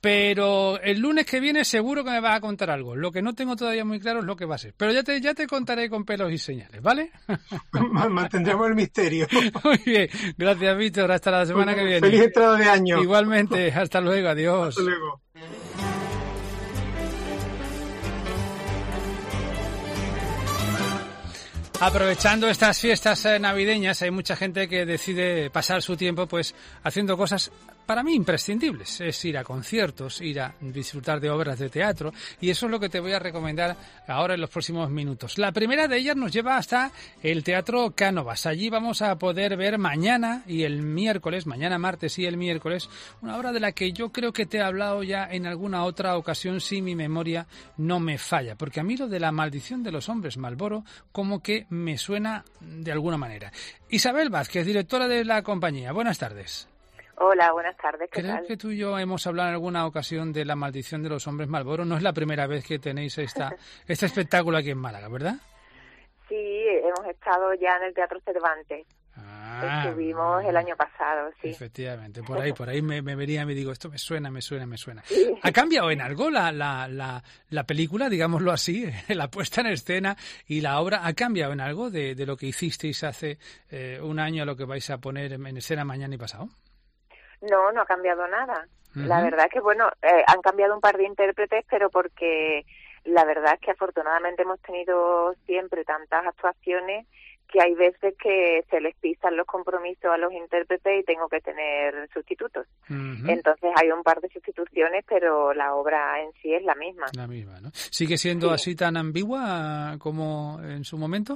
Pero el lunes que viene seguro que me vas a contar algo. Lo que no tengo todavía muy claro es lo que va a ser. Pero ya te, ya te contaré con pelos y señales, ¿vale? Mantendremos el misterio. Muy bien. Gracias, Víctor. Hasta la semana que viene. Feliz entrada de año. Igualmente. Hasta luego. Adiós. Hasta luego. Aprovechando estas fiestas eh, navideñas, hay mucha gente que decide pasar su tiempo pues haciendo cosas para mí imprescindibles. Es ir a conciertos, ir a disfrutar de obras de teatro, y eso es lo que te voy a recomendar ahora en los próximos minutos. La primera de ellas nos lleva hasta el Teatro Cánovas. Allí vamos a poder ver mañana y el miércoles, mañana martes y el miércoles, una obra de la que yo creo que te he hablado ya en alguna otra ocasión, si mi memoria no me falla, porque a mí lo de la maldición de los hombres Marlboro como que me suena de alguna manera. Isabel Vázquez, directora de la compañía, buenas tardes. Hola, buenas tardes, ¿qué Creo tal? que tú y yo hemos hablado en alguna ocasión de la maldición de los hombres Marlboro. No es la primera vez que tenéis esta este espectáculo aquí en Málaga, ¿verdad? Sí, hemos estado ya en el Teatro Cervantes. Ah, Estuvimos el año pasado, sí. Efectivamente, por ahí, por ahí me, me venía y me digo, esto me suena, me suena, me suena. Sí. ¿Ha cambiado en algo la, la, la, la película, digámoslo así, la puesta en escena y la obra? ¿Ha cambiado en algo de, de lo que hicisteis hace eh, un año a lo que vais a poner en escena mañana y pasado? No, no ha cambiado nada. Uh-huh. La verdad es que, bueno, eh, han cambiado un par de intérpretes, pero porque la verdad es que afortunadamente hemos tenido siempre tantas actuaciones que hay veces que se les pisan los compromisos a los intérpretes y tengo que tener sustitutos. Uh-huh. Entonces hay un par de sustituciones, pero la obra en sí es la misma. La misma, ¿no? ¿Sigue siendo sí. así tan ambigua como en su momento?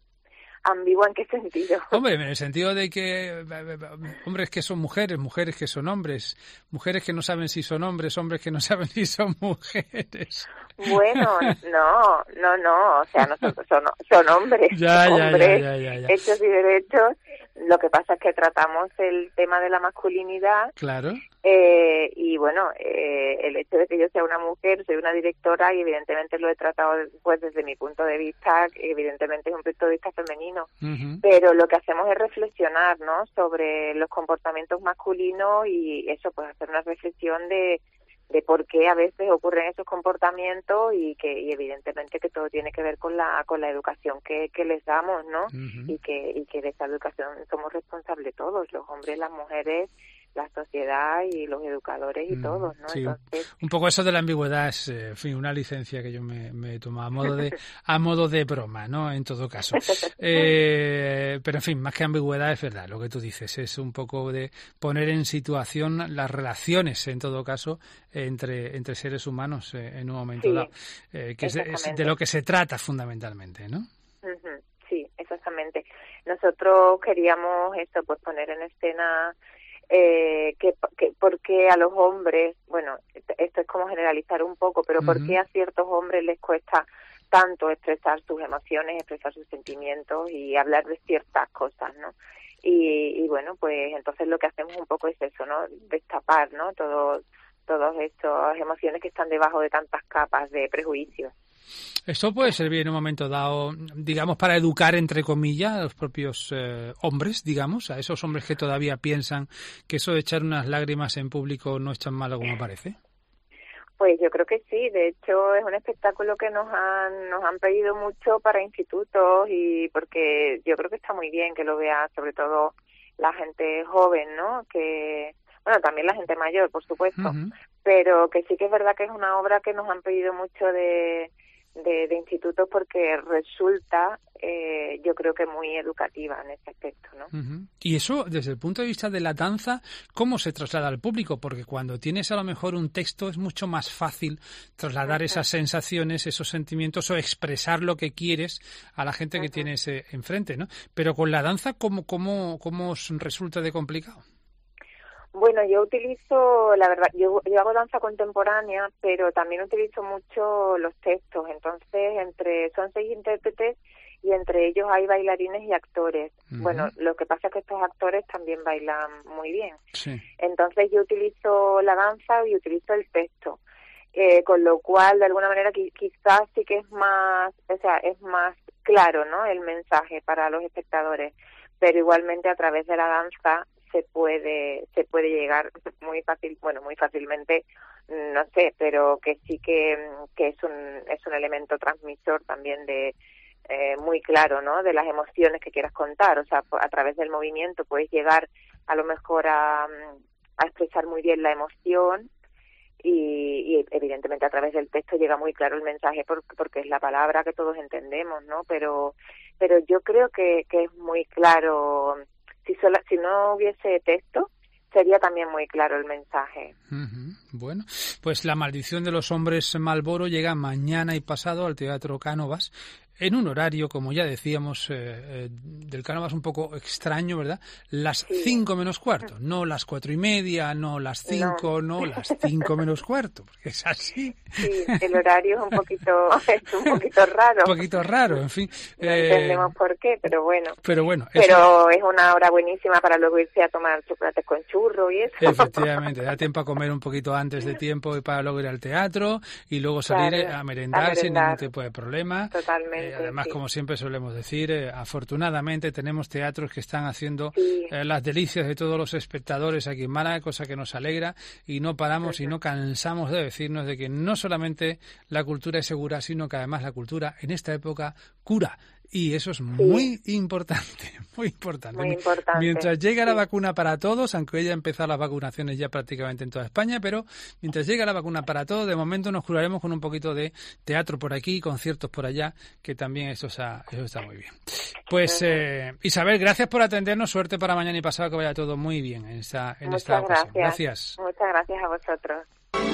¿Ambigua en qué sentido? Hombre, en el sentido de que hombres que son mujeres, mujeres que son hombres, mujeres que no saben si son hombres, hombres que no saben si son mujeres. Bueno, no, no, no, o sea, nosotros son, son hombres, ya, ya, hombres ya, ya, ya, ya. hechos y derechos. Lo que pasa es que tratamos el tema de la masculinidad. Claro. Eh, y bueno, eh, el hecho de que yo sea una mujer, soy una directora y evidentemente lo he tratado pues desde mi punto de vista, evidentemente es un punto de vista femenino. Uh-huh. Pero lo que hacemos es reflexionar, ¿no?, sobre los comportamientos masculinos y eso, pues hacer una reflexión de de por qué a veces ocurren esos comportamientos y que y evidentemente que todo tiene que ver con la con la educación que, que les damos, ¿no? Uh-huh. Y que y que de esa educación somos responsables todos, los hombres, las mujeres, la sociedad y los educadores y mm, todos, ¿no? Sí, Entonces, un poco eso de la ambigüedad es, eh, en fin, una licencia que yo me, me he tomado a modo de a modo de broma, ¿no? En todo caso. Eh, pero, en fin, más que ambigüedad es verdad, lo que tú dices, es un poco de poner en situación las relaciones, en todo caso, entre entre seres humanos eh, en un momento sí, dado, eh, que es de, es de lo que se trata fundamentalmente, ¿no? Uh-huh, sí, exactamente. Nosotros queríamos esto, pues poner en escena Eh, que, que por qué a los hombres, bueno, esto es como generalizar un poco, pero uh-huh. por qué a ciertos hombres les cuesta tanto expresar sus emociones, expresar sus sentimientos y hablar de ciertas cosas, ¿no? Y, y bueno, pues entonces lo que hacemos un poco es eso, ¿no? Destapar, ¿no? Todo, todas estas emociones que están debajo de tantas capas de prejuicios. Esto puede servir en un momento dado, digamos, para educar, entre comillas, a los propios eh, hombres, digamos, a esos hombres que todavía piensan que eso de echar unas lágrimas en público no es tan malo como parece. Pues yo creo que sí, de hecho es un espectáculo que nos han nos han pedido mucho para institutos y porque yo creo que está muy bien que lo vea sobre todo la gente joven, ¿no? Que bueno, también la gente mayor, por supuesto, uh-huh. pero que sí que es verdad que es una obra que nos han pedido mucho de De, de institutos porque resulta, eh, yo creo que muy educativa en ese aspecto, ¿no? Uh-huh. Y eso, desde el punto de vista de la danza, ¿cómo se traslada al público? Porque cuando tienes a lo mejor un texto es mucho más fácil trasladar uh-huh. esas sensaciones, esos sentimientos o expresar lo que quieres a la gente uh-huh. que tienes eh, enfrente, ¿no? Pero con la danza, ¿cómo, cómo, cómo os resulta de complicado? Bueno, yo utilizo, la verdad, yo, yo hago danza contemporánea, pero también utilizo mucho los textos. Entonces, entre son seis intérpretes y entre ellos hay bailarines y actores. Uh-huh. Bueno, lo que pasa es que estos actores también bailan muy bien. Sí. Entonces, yo utilizo la danza y utilizo el texto. Eh, con lo cual, de alguna manera, quizás sí que es más, o sea, es más claro, ¿no?, el mensaje para los espectadores. Pero igualmente a través de la danza se puede se puede llegar muy fácil bueno muy fácilmente no sé pero que sí que que es un es un elemento transmisor también de eh, muy claro, ¿no?, de las emociones que quieras contar. O sea, a través del movimiento puedes llegar a lo mejor a, a expresar muy bien la emoción y, y evidentemente a través del texto llega muy claro el mensaje por, porque es la palabra que todos entendemos, ¿no? Pero pero yo creo que, que es muy claro, si sola, si no hubiese texto, sería también muy claro el mensaje. Uh-huh. Bueno, pues La maldición de los hombres Malboro llega mañana y pasado al Teatro Cánovas, en un horario, como ya decíamos, eh, eh, del Cánovas un poco extraño, ¿verdad? Las sí. cinco menos cuarto, no las cuatro y media, no las cinco, no, no las cinco menos cuarto, porque es así. Sí, el horario es un poquito, es un poquito raro. Un poquito raro, en fin. No eh, entendemos por qué, pero bueno. Pero bueno. Pero eso... es una hora buenísima para luego irse a tomar chocolates con churro y eso. Efectivamente, da tiempo a comer un poquito antes de tiempo y para luego ir al teatro y luego salir claro, a, merendar a merendar sin ningún tipo de problema. Totalmente. Eh, además, sí. como siempre solemos decir, eh, afortunadamente tenemos teatros que están haciendo sí. eh, las delicias de todos los espectadores aquí en Málaga, cosa que nos alegra y no paramos uh-huh. y no cansamos de decirnos de que no solamente la cultura es segura, sino que además la cultura en esta época cura. Y eso es muy sí. importante, muy importante. Muy importante. Mientras llega sí. la vacuna para todos, aunque hoy ya han empezado las vacunaciones ya prácticamente en toda España, pero mientras llega la vacuna para todos, de momento nos curaremos con un poquito de teatro por aquí, conciertos por allá, que también eso está, eso está muy bien. Pues eh, Isabel, gracias por atendernos, suerte para mañana y pasado, que vaya todo muy bien en esta, en Muchas esta ocasión. Gracias. Gracias. Muchas gracias a vosotros.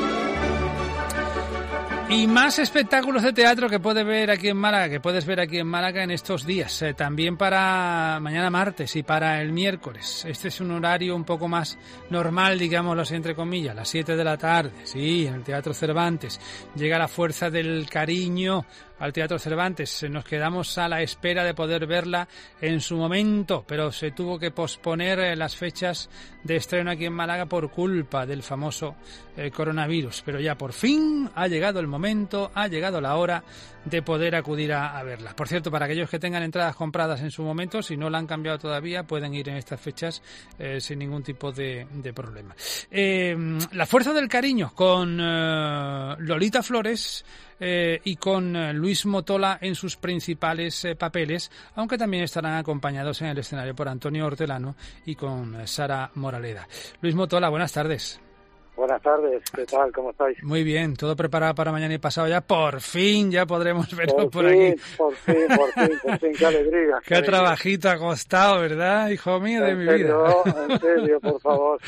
Y más espectáculos de teatro que puedes ver aquí en Málaga, que puedes ver aquí en Málaga en estos días, eh, también para mañana martes y para el miércoles. Este es un horario un poco más normal, digámoslo así entre comillas, las siete de la tarde, sí, en el Teatro Cervantes. Llega La fuerza del cariño al Teatro Cervantes. Nos quedamos a la espera de poder verla en su momento, pero se tuvo que posponer las fechas de estreno aquí en Málaga por culpa del famoso eh, coronavirus. Pero ya por fin ha llegado el momento, ha llegado la hora de poder acudir a, a verla. Por cierto, para aquellos que tengan entradas compradas en su momento, si no la han cambiado todavía, pueden ir en estas fechas eh, sin ningún tipo de, de problema. Eh, La fuerza del cariño con eh, Lolita Flores Eh, y con eh, Luis Motola en sus principales eh, papeles, aunque también estarán acompañados en el escenario por Antonio Hortelano y con eh, Sara Moraleda. Luis Motola, buenas tardes. Buenas tardes, ¿qué tal? ¿Cómo estáis? Muy bien, todo preparado para mañana y pasado ya. Por fin ya podremos verlo por, por fin, aquí. Por fin, por fin, por fin, qué alegría. Qué, qué trabajito ha costado, ¿verdad, hijo mío de mi serio, vida? En serio, por favor.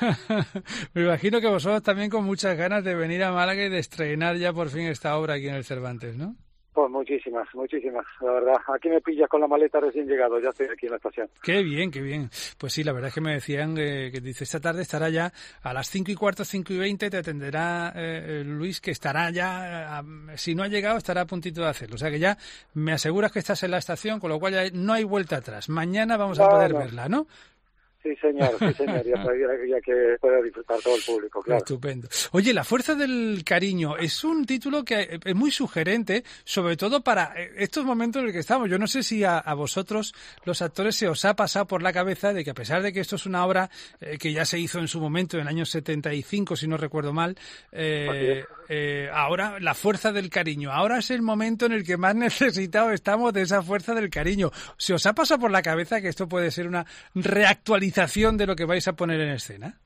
Me imagino que vosotros también con muchas ganas de venir a Málaga y de estrenar ya por fin esta obra aquí en el Cervantes, ¿no? Pues muchísimas, muchísimas, la verdad. Aquí me pillas con la maleta recién llegado, ya estoy aquí en la estación. Qué bien, qué bien. Pues sí, la verdad es que me decían eh, que dice, esta tarde estará ya a las cinco y cuarto, cinco y veinte, te atenderá eh, Luis, que estará ya, eh, si no ha llegado, estará a puntito de hacerlo. O sea que ya me aseguras que estás en la estación, con lo cual ya no hay vuelta atrás. Mañana vamos no, a poder no. verla, ¿no? Sí, señor, sí, señor, ya, ya que pueda disfrutar todo el público, claro. Estupendo. Oye, La fuerza del cariño es un título que es muy sugerente, sobre todo para estos momentos en los que estamos. Yo no sé si a, a vosotros, los actores, se os ha pasado por la cabeza de que a pesar de que esto es una obra eh, que ya se hizo en su momento, en el año setenta y cinco, si no recuerdo mal, eh, eh, ahora La fuerza del cariño, ahora es el momento en el que más necesitados estamos de esa fuerza del cariño. ¿Se os ha pasado por la cabeza que esto puede ser una reactualización de lo que vais a poner en escena?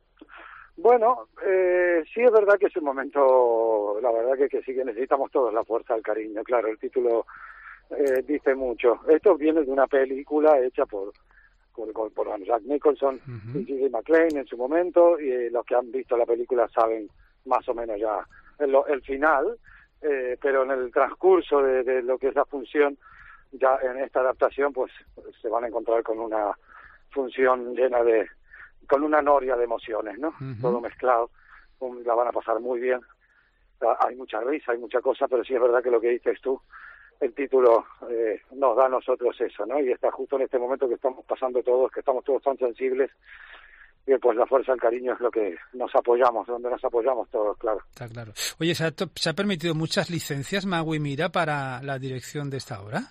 Bueno, eh, sí es verdad que es un momento, la verdad que, que sí que necesitamos todos la fuerza del cariño, claro, el título eh, dice mucho. Esto viene de una película hecha por por, por Jack Nicholson uh-huh. y Shirley MacLaine en su momento, y eh, los que han visto la película saben más o menos ya el, el final, eh, pero en el transcurso de, de lo que es la función, ya en esta adaptación pues se van a encontrar con una función llena de, con una noria de emociones, ¿no? Uh-huh. Todo mezclado, um, la van a pasar muy bien, hay mucha risa, hay mucha cosa, pero sí es verdad que lo que dices tú, el título eh, nos da a nosotros eso, ¿no? Y está justo en este momento que estamos pasando todos, que estamos todos tan sensibles, y pues la fuerza del cariño es lo que nos apoyamos, donde nos apoyamos todos, claro. Está claro. Oye, ¿se ha, se ha permitido muchas licencias, Magui Mira, para la dirección de esta obra?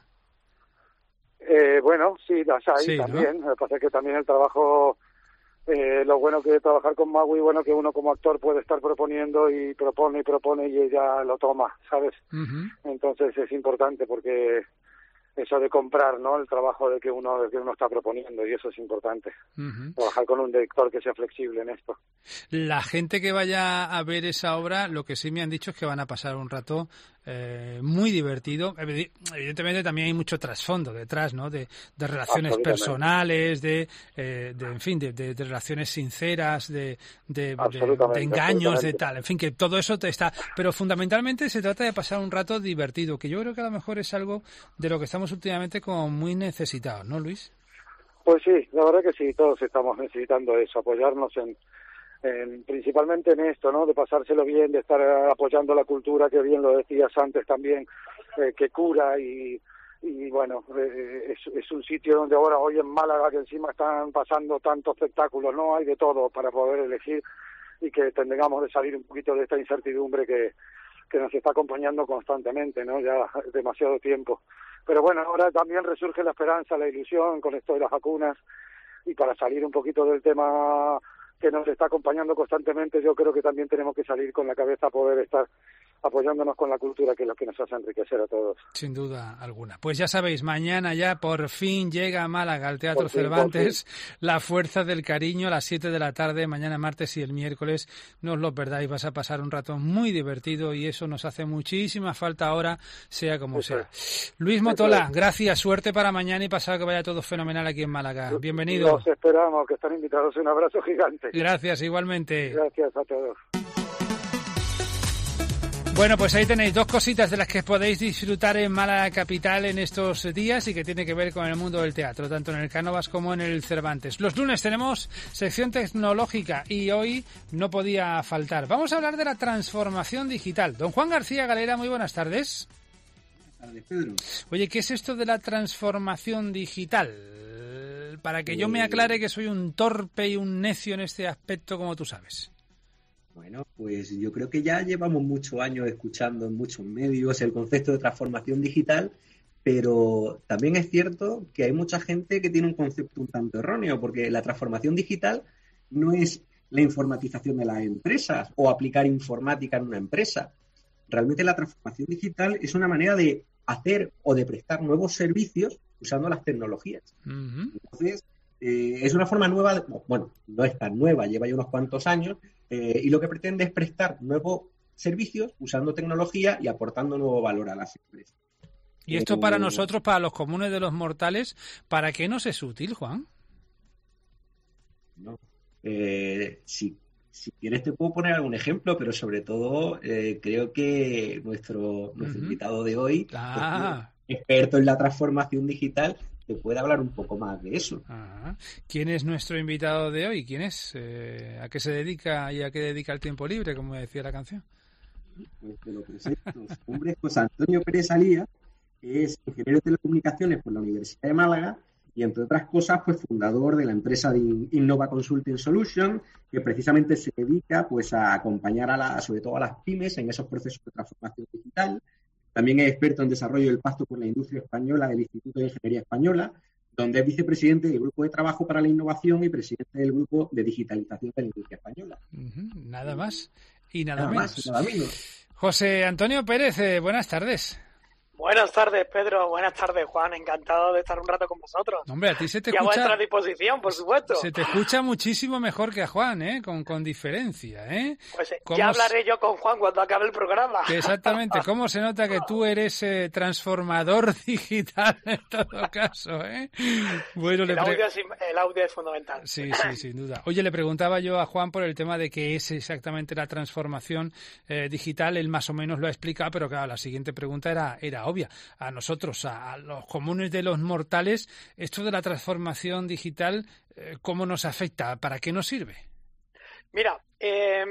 Eh, bueno, sí, las hay sí, también. ¿no? Lo que pasa es que también el trabajo, eh, lo bueno que trabajar con Magui, bueno que uno como actor puede estar proponiendo y propone y propone y ella lo toma, ¿sabes? Uh-huh. Entonces es importante porque eso de comprar, ¿no? El trabajo de que uno de que uno está proponiendo, y eso es importante. Uh-huh. Trabajar con un director que sea flexible en esto. La gente que vaya a ver esa obra, lo que sí me han dicho es que van a pasar un rato eh, muy divertido. Evidentemente también hay mucho trasfondo detrás, ¿no? De, de relaciones personales, de, eh, de en fin, de, de, de relaciones sinceras, de, de, de, de engaños, de tal. En fin, que todo eso te está. Pero fundamentalmente se trata de pasar un rato divertido, que yo creo que a lo mejor es algo de lo que estamos últimamente como muy necesitados, ¿no, Luis? Pues sí, la verdad que sí, todos estamos necesitando eso, apoyarnos en, en principalmente en esto, ¿no? De pasárselo bien, de estar apoyando la cultura, que bien lo decías antes también, eh, que cura y, y bueno, eh, es, es un sitio donde ahora, hoy en Málaga, que encima están pasando tantos espectáculos, ¿no? Hay de todo para poder elegir y que tengamos de salir un poquito de esta incertidumbre que que nos está acompañando constantemente, ¿no? Ya demasiado tiempo. Pero bueno, ahora también resurge la esperanza, la ilusión con esto de las vacunas, y para salir un poquito del tema que nos está acompañando constantemente, yo creo que también tenemos que salir con la cabeza a poder estar apoyándonos con la cultura, que es lo que nos hace enriquecer a todos. Sin duda alguna. Pues ya sabéis, mañana ya por fin llega a Málaga, al Teatro fin, Cervantes, La Fuerza del Cariño, a las siete de la tarde, mañana martes y el miércoles. No os lo perdáis, vas a pasar un rato muy divertido y eso nos hace muchísima falta ahora, sea como eso sea. Es. Luis Motola, es. gracias, suerte para mañana y pasado que vaya todo fenomenal aquí en Málaga. Bienvenido. Los esperamos, que están invitados. Un abrazo gigante. Gracias, igualmente. Gracias a todos. Bueno, pues ahí tenéis dos cositas de las que podéis disfrutar en Málaga capital en estos días y que tiene que ver con el mundo del teatro, tanto en el Cánovas como en el Cervantes. Los lunes tenemos sección tecnológica y hoy no podía faltar. Vamos a hablar de la transformación digital. Don Juan García Galera, muy buenas tardes. Buenas tardes, Pedro. Oye, ¿qué es esto de la transformación digital? Para que yo me aclare que soy un torpe y un necio en este aspecto, como tú sabes. Bueno, pues yo creo que ya llevamos muchos años escuchando en muchos medios el concepto de transformación digital, pero también es cierto que hay mucha gente que tiene un concepto un tanto erróneo, porque la transformación digital no es la informatización de las empresas o aplicar informática en una empresa. Realmente la transformación digital es una manera de hacer o de prestar nuevos servicios usando las tecnologías. Uh-huh. Entonces, eh, es una forma nueva, de, bueno, no es tan nueva, lleva ya unos cuantos años, eh, y lo que pretende es prestar nuevos servicios usando tecnología y aportando nuevo valor a las empresas. Y esto para nosotros, para los comunes de los mortales, ¿para qué nos es útil, Juan? No, eh, si, si quieres te puedo poner algún ejemplo, pero sobre todo eh, creo que nuestro, nuestro uh-huh. invitado de hoy, ah. pues, experto en la transformación digital, te puede hablar un poco más de eso. Ajá. ¿Quién es nuestro invitado de hoy? ¿Quién es? Eh, ¿A qué se dedica y a qué dedica el tiempo libre, como decía la canción? Pues te lo presento. Su nombre es José Antonio Pérez Alía, que es ingeniero de telecomunicaciones por la Universidad de Málaga y, entre otras cosas, pues fundador de la empresa de Innova Consulting Solutions, que precisamente se dedica pues a acompañar a la, sobre todo a las pymes en esos procesos de transformación digital. También es experto en desarrollo del Pacto por la Industria Española del Instituto de Ingeniería Española, donde es vicepresidente del Grupo de Trabajo para la Innovación y presidente del Grupo de Digitalización de la Industria Española. Uh-huh. Nada más y nada, nada menos. Más, nada menos. José Antonio Pérez, eh, buenas tardes. Buenas tardes, Pedro. Buenas tardes, Juan. Encantado de estar un rato con vosotros. Hombre, a ti se te y escucha... a vuestra disposición, por supuesto. Se te escucha muchísimo mejor que a Juan, ¿eh? Con, con diferencia, ¿eh? Pues eh, ya hablaré yo con Juan cuando acabe el programa. Exactamente. ¿Cómo se nota que tú eres eh, transformador digital en todo caso, eh? Bueno, el, le pre... audio es, el audio es fundamental. Sí, sí, sin duda. Oye, le preguntaba yo a Juan por el tema de qué es exactamente la transformación eh, digital. Él más o menos lo ha explicado, pero claro, la siguiente pregunta era, era obvia. A nosotros Nosotros, a los comunes de los mortales, esto de la transformación digital, ¿cómo nos afecta? ¿Para qué nos sirve? Mira, eh,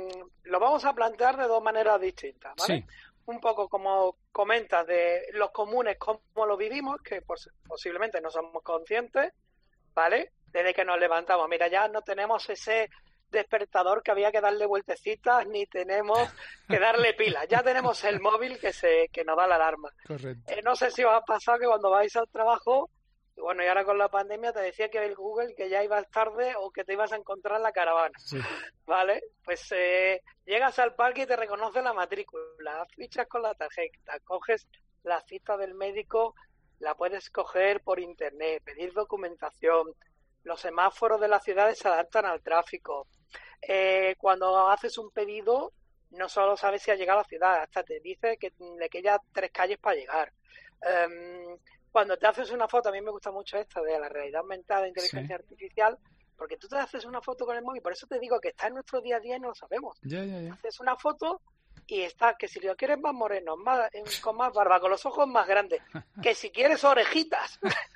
lo vamos a plantear de dos maneras distintas, ¿vale? Sí. Un poco como comentas de los comunes, cómo lo vivimos, que pos- posiblemente no somos conscientes, ¿vale? Desde que nos levantamos. Mira, ya no tenemos ese despertador que había que darle vueltecitas, ni tenemos que darle pilas. Ya tenemos el móvil que se que nos da la alarma. Correcto. Eh, no sé si os ha pasado que cuando vais al trabajo, bueno, y ahora con la pandemia te decía que el Google que ya ibas tarde o que te ibas a encontrar en la caravana. Sí. ¿Vale? Pues eh, llegas al parque y te reconoce la matrícula, fichas con la tarjeta, coges la cita del médico, la puedes coger por internet, pedir documentación, los semáforos de las ciudades se adaptan al tráfico. Eh, cuando haces un pedido, no solo sabes si ha llegado a la ciudad, hasta te dice que le quedan tres calles para llegar. Um, cuando te haces una foto, a mí me gusta mucho esta de la realidad aumentada de inteligencia sí. artificial, porque tú te haces una foto con el móvil, por eso te digo que está en nuestro día a día y no lo sabemos. Ya, ya, ya. Haces una foto y está, que si lo quieres más moreno, más, con más barba, con los ojos más grandes, que si quieres orejitas,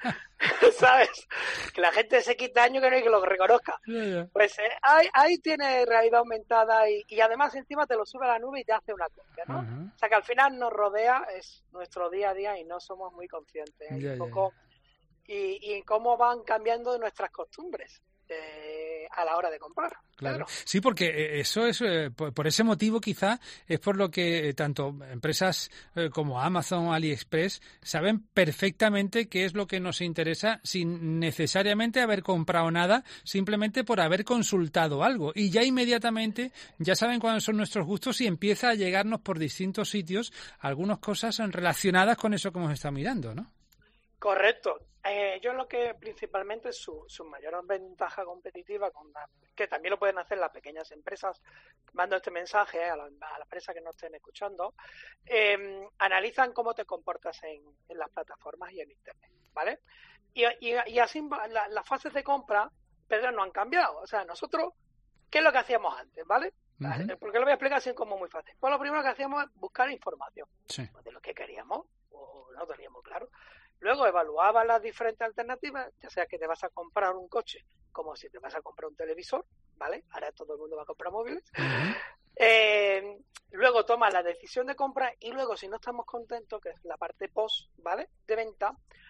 ¿sabes? Que la gente se quita años que no hay que lo reconozca. Ya, ya. Pues eh, ahí, ahí tiene realidad aumentada y, y además encima te lo sube a la nube y te hace una copia, ¿no? Uh-huh. O sea que al final nos rodea, es nuestro día a día y no somos muy conscientes. Ya, un ya, poco, ya. Y, y cómo van cambiando nuestras costumbres. Eh, a la hora de comprar. Claro. Claro. Sí, porque eso es, eh, por, por ese motivo quizá es por lo que eh, tanto empresas eh, como Amazon, AliExpress saben perfectamente qué es lo que nos interesa sin necesariamente haber comprado nada, simplemente por haber consultado algo. Y ya inmediatamente ya saben cuáles son nuestros gustos y empieza a llegarnos por distintos sitios algunas cosas relacionadas con eso que hemos estado mirando, ¿no? Correcto. Eh, yo lo que principalmente su, su mayor ventaja competitiva, con la, que también lo pueden hacer las pequeñas empresas, mando este mensaje a, la, a las empresas que nos estén escuchando, eh, analizan cómo te comportas en, en las plataformas y en Internet, ¿vale? Y, y, y así la, las fases de compra, pero no han cambiado. O sea, nosotros, ¿qué es lo que hacíamos antes, ¿vale? Uh-huh. Porque lo voy a explicar así como muy fácil. Pues lo primero que hacíamos es buscar información sí. de lo que queríamos, o no teníamos claro. Luego evaluaba las diferentes alternativas, ya sea que te vas a comprar un coche, como si te vas a comprar un televisor, ¿vale? Ahora todo el mundo va a comprar móviles. Uh-huh. Eh, luego tomas la decisión de compra y luego, si no estamos contentos, que es la parte post, ¿vale? De venta,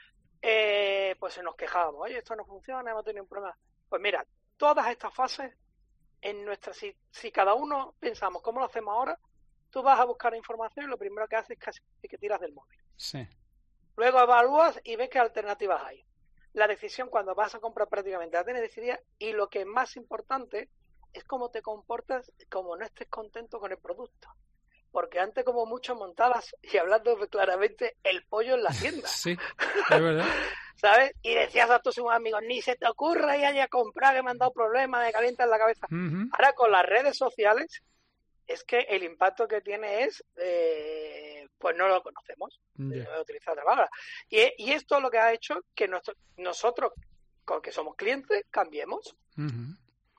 eh, pues nos quejábamos. Oye, esto no funciona, hemos tenido un problema. Pues mira, todas estas fases, en nuestra, si, si cada uno pensamos cómo lo hacemos ahora, tú vas a buscar información y lo primero que haces es casi que tiras del móvil. Sí. Luego evalúas y ves qué alternativas hay. La decisión cuando vas a comprar prácticamente la tienes decidida y lo que es más importante es cómo te comportas como no estés contento con el producto. Porque antes como mucho montabas, y hablando claramente, el pollo en la tienda. Sí, es verdad. ¿Sabes? Y decías a tus amigos, ni se te ocurra ir a comprar que me han dado problemas, me calientan la cabeza. Uh-huh. Ahora con las redes sociales es que el impacto que tiene es... Eh, pues no lo conocemos, yeah. no he utilizado otra palabra. Y, y esto lo que ha hecho que nuestro, nosotros, con que somos clientes, cambiemos. Uh-huh.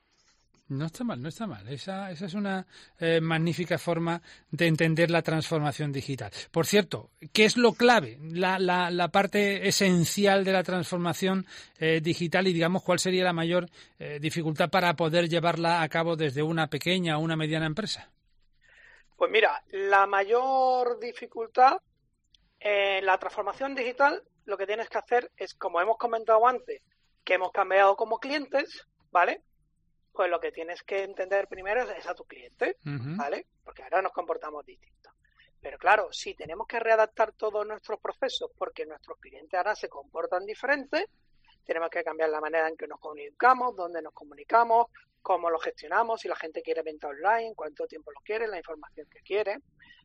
No está mal, no está mal. Esa, esa es una eh, magnífica forma de entender la transformación digital. Por cierto, ¿qué es lo clave? La, la, la parte esencial de la transformación eh, digital y, digamos, ¿cuál sería la mayor eh, dificultad para poder llevarla a cabo desde una pequeña o una mediana empresa? Pues mira, la mayor dificultad en la transformación digital, lo que tienes que hacer es, como hemos comentado antes, que hemos cambiado como clientes, ¿vale? Pues lo que tienes que entender primero es, es a tu cliente, uh-huh. ¿vale? Porque ahora nos comportamos distintos. Pero claro, si tenemos que readaptar todos nuestros procesos porque nuestros clientes ahora se comportan diferentes, tenemos que cambiar la manera en que nos comunicamos, dónde nos comunicamos, cómo lo gestionamos, si la gente quiere venta online, cuánto tiempo lo quiere, la información que quiere.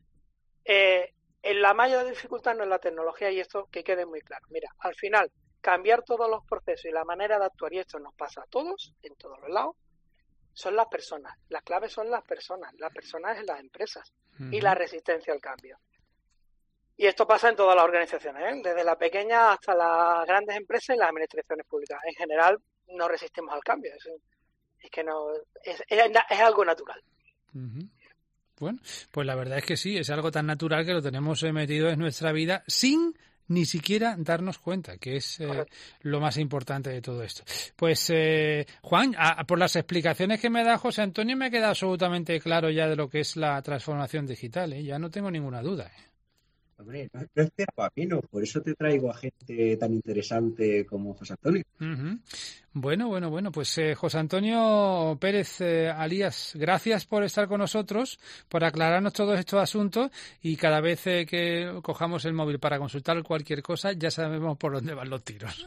Eh, en la mayor dificultad no es la tecnología y esto que quede muy claro. Mira, al final, cambiar todos los procesos y la manera de actuar, y esto nos pasa a todos, en todos los lados, son las personas. Las claves son las personas, las personas en las empresas uh-huh. y la resistencia al cambio. Y esto pasa en todas las organizaciones, ¿eh? Desde la pequeña hasta las grandes empresas y las administraciones públicas. En general, no resistimos al cambio. Es, es que no es, es, es algo natural. Uh-huh. Bueno, pues la verdad es que sí, es algo tan natural que lo tenemos metido en nuestra vida sin ni siquiera darnos cuenta, que es eh, lo más importante de todo esto. Pues, eh, Juan, a, por las explicaciones que me da José Antonio, me ha quedado absolutamente claro ya de lo que es la transformación digital, ¿eh? Ya no tengo ninguna duda, ¿eh? Hombre, no, no es camino, por eso te traigo a gente tan interesante como José Antonio. Uh-huh. Bueno, bueno, bueno, pues eh, José Antonio Pérez eh, Alías, gracias por estar con nosotros, por aclararnos todos estos asuntos y cada vez eh, que cojamos el móvil para consultar cualquier cosa ya sabemos por dónde van los tiros.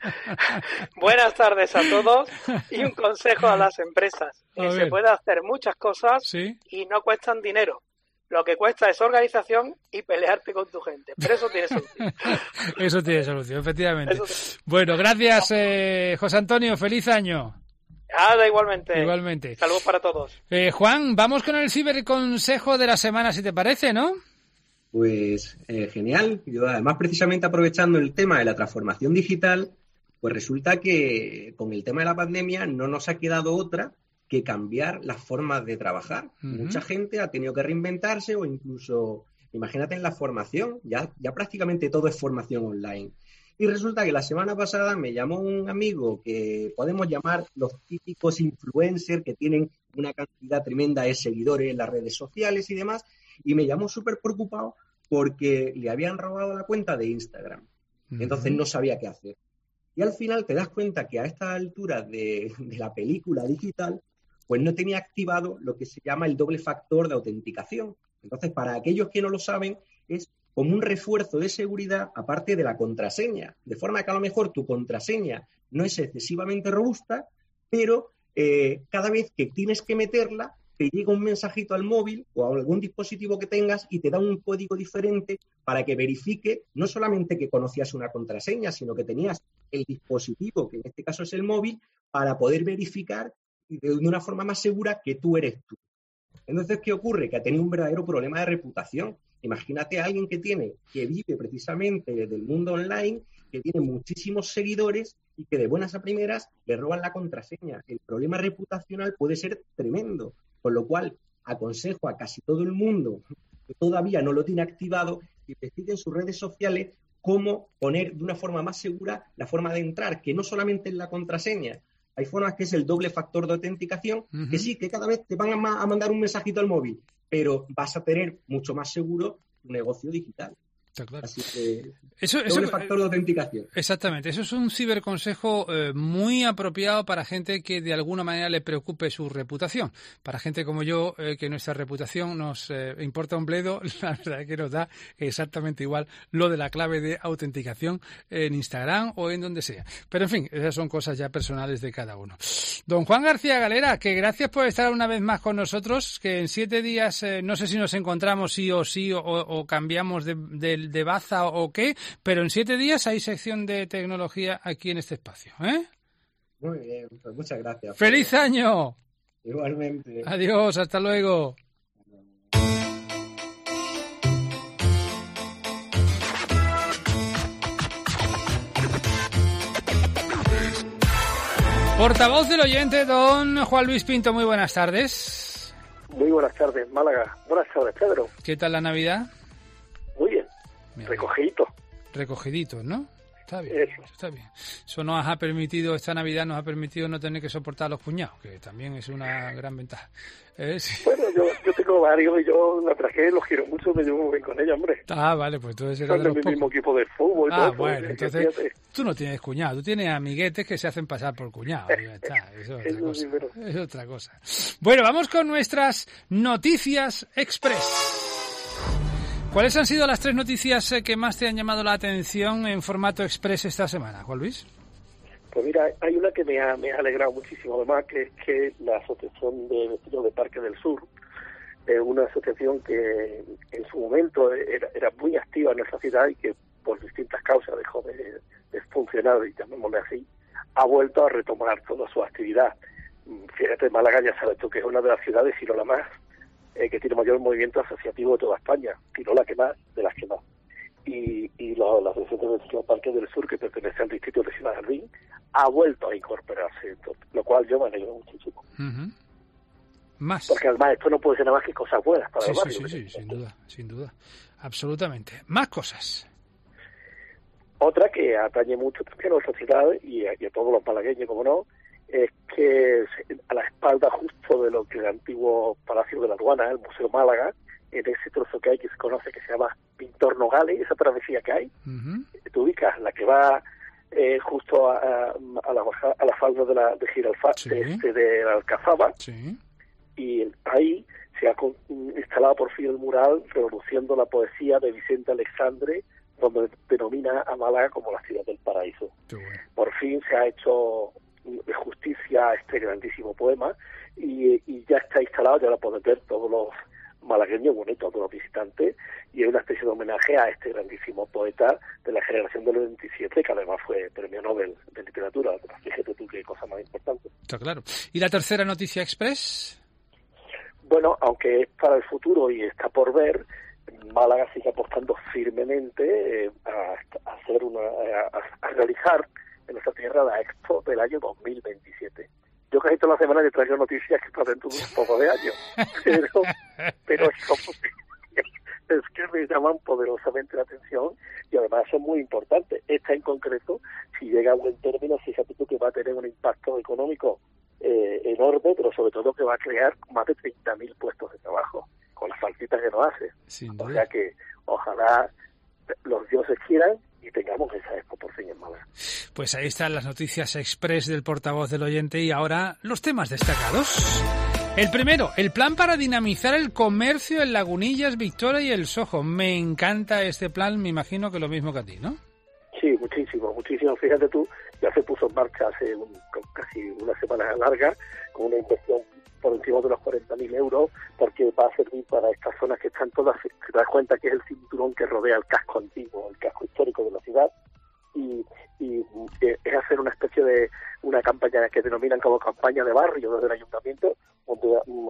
Buenas tardes a todos y un consejo a las empresas. A eh, se puede hacer muchas cosas ¿sí? y no cuestan dinero. Lo que cuesta es organización y pelearte con tu gente. Pero eso tiene solución. Eso tiene solución, efectivamente. Eso... Bueno, gracias, eh, José Antonio. Feliz año. Nada, igualmente. Igualmente. Saludos para todos. Eh, Juan, vamos con el ciberconsejo de la semana, si te parece, ¿no? Pues eh, genial. Yo además, precisamente aprovechando el tema de la transformación digital, pues resulta que con el tema de la pandemia no nos ha quedado otra que cambiar las formas de trabajar. Uh-huh. Mucha gente ha tenido que reinventarse o incluso, imagínate en la formación, ya, ya prácticamente todo es formación online. Y resulta que la semana pasada me llamó un amigo que podemos llamar los típicos influencers que tienen una cantidad tremenda de seguidores en las redes sociales y demás, y me llamó súper preocupado porque le habían robado la cuenta de Instagram. Uh-huh. Entonces no sabía qué hacer. Y al final te das cuenta que a esta altura de, de la película digital, pues no tenía activado lo que se llama el doble factor de autenticación. Entonces, para aquellos que no lo saben, es como un refuerzo de seguridad aparte de la contraseña. De forma que a lo mejor tu contraseña no es excesivamente robusta, pero eh, cada vez que tienes que meterla, te llega un mensajito al móvil o a algún dispositivo que tengas y te da un código diferente para que verifique no solamente que conocías una contraseña, sino que tenías el dispositivo, que en este caso es el móvil, para poder verificar de una forma más segura que tú eres tú. Entonces, ¿qué ocurre? Que ha tenido un verdadero problema de reputación. Imagínate a alguien que tiene, que vive precisamente del mundo online, que tiene muchísimos seguidores y que de buenas a primeras le roban la contraseña. El problema reputacional puede ser tremendo, con lo cual aconsejo a casi todo el mundo que todavía no lo tiene activado que investigue en sus redes sociales cómo poner de una forma más segura la forma de entrar, que no solamente es la contraseña. Hay formas que es el doble factor de autenticación, uh-huh. que sí, que cada vez te van a, a mandar un mensajito al móvil, pero vas a tener mucho más seguro tu negocio digital. Está claro. Así que eso, doble eso, factor de autenticación. Exactamente, eso es un ciberconsejo eh, muy apropiado para gente que de alguna manera le preocupe su reputación. Para gente como yo, eh, que nuestra reputación nos eh, importa un bledo, la verdad es que nos da exactamente igual lo de la clave de autenticación en Instagram o en donde sea. Pero en fin, esas son cosas ya personales de cada uno. Don Juan García Galera, que gracias por estar una vez más con nosotros, que en siete días eh, no sé si nos encontramos sí o sí o, o cambiamos de, de de baza o qué, pero en siete días hay sección de tecnología aquí en este espacio, ¿eh? Muy bien, pues muchas gracias. ¡Feliz año! Igualmente. Adiós, hasta luego. Portavoz del oyente, don Juan Luis Pinto, muy buenas tardes. Muy buenas tardes, Málaga. Buenas tardes, Pedro. ¿Qué tal la Navidad? Muy bien. Recogidito. Recogidito, ¿no? Está bien, Eso. está bien. Eso nos ha permitido, esta Navidad nos ha permitido no tener que soportar a los cuñados, que también es una gran ventaja. ¿Eh? Sí. Bueno, yo, yo tengo varios y yo la traje, los quiero mucho, me llevo muy bien con ella, hombre. Ah, vale, pues entonces era Son de los del pocos. mismo equipo de fútbol y Ah, todo eso, bueno, que entonces fíjate. tú no tienes cuñado, tú tienes amiguetes que se hacen pasar por cuñados. Ya está, eso es otra Eso cosa. sí, pero- Es otra cosa. Bueno, vamos con nuestras noticias express. ¿Cuáles han sido las tres noticias eh, que más te han llamado la atención en formato express esta semana, Juan Luis? Pues mira, hay una que me ha, me ha alegrado muchísimo, además, que es que la Asociación de Vecinos de Parque del Sur, es una asociación que en su momento era, era muy activa en nuestra ciudad y que por distintas causas dejó de, de funcionar, y llamémosle así, ha vuelto a retomar toda su actividad. Fíjate, Málaga ya sabes tú que es una de las ciudades, si no la más, eh, que tiene mayor movimiento asociativo de toda España, si no la que más, de las que más. Y, y la, la Asociación de Vecinos de Parque del Sur, que pertenece al distrito de Ciudad Jardín, ha vuelto a incorporarse, lo cual yo me alegro muchísimo. Uh-huh. Más. Porque además esto no puede ser nada más que cosas buenas para Sí, el sí, barrio. sí, sí, sin duda, sin duda. Absolutamente. Más cosas. Otra que atañe mucho también a nuestra ciudad y a, y a todos los malagueños, como no, es que a la espalda justo de lo que el antiguo Palacio de la Aduana, el Museo Málaga, en ese trozo que hay que se conoce que se llama Pintor Nogales, esa travesía que hay, Uh-huh. tú ubicas, la que va eh, justo a, a, a la baja- a la falda de la de Giralfa, Sí. de, este, de la Alcazaba, Sí. y ahí se ha con- instalado por fin el mural reproduciendo la poesía de Vicente Alexandre, donde denomina a Málaga como la ciudad del paraíso. Qué bueno. Por fin se ha hecho de justicia a este grandísimo poema y, y ya está instalado, ya lo pueden ver todos los malagueño bonito a todos los visitantes, y es una especie de homenaje a este grandísimo poeta de la generación del veintisiete, que además fue premio Nobel de literatura. Fíjate tú qué cosa más importante. Está claro. ¿Y la tercera noticia express? Bueno, aunque es para el futuro y está por ver, Málaga sigue apostando firmemente eh, a, a hacer una, a, a realizar en nuestra tierra la Expo del año dos mil veintisiete. Yo casi todas las semanas le traigo noticias que están dentro de un poco de años, pero, pero es, como que, es que me llaman poderosamente la atención y además son muy importantes. Esta en concreto, si llega a buen término, fíjate tú que va a tener un impacto económico eh, enorme, pero sobre todo que va a crear más de treinta mil puestos de trabajo, con las faltitas que nos hace. O sea que ojalá los dioses quieran y tengamos esa expo por fin en Málaga. Pues ahí están las noticias express del portavoz del oyente y ahora los temas destacados. El primero, el plan para dinamizar el comercio en Lagunillas, Victoria y El Sojo. Me encanta este plan, me imagino que lo mismo que a ti, ¿no? Sí, muchísimo, muchísimo. Fíjate tú, ya se puso en marcha hace un, casi una semana larga con una inversión por encima de los cuarenta mil euros, porque va a servir para estas zonas que están todas, te das cuenta que es el cinturón que rodea el casco antiguo, el casco histórico de la ciudad, y, y es hacer una especie de una campaña que denominan como campaña de barrio desde el ayuntamiento, donde um,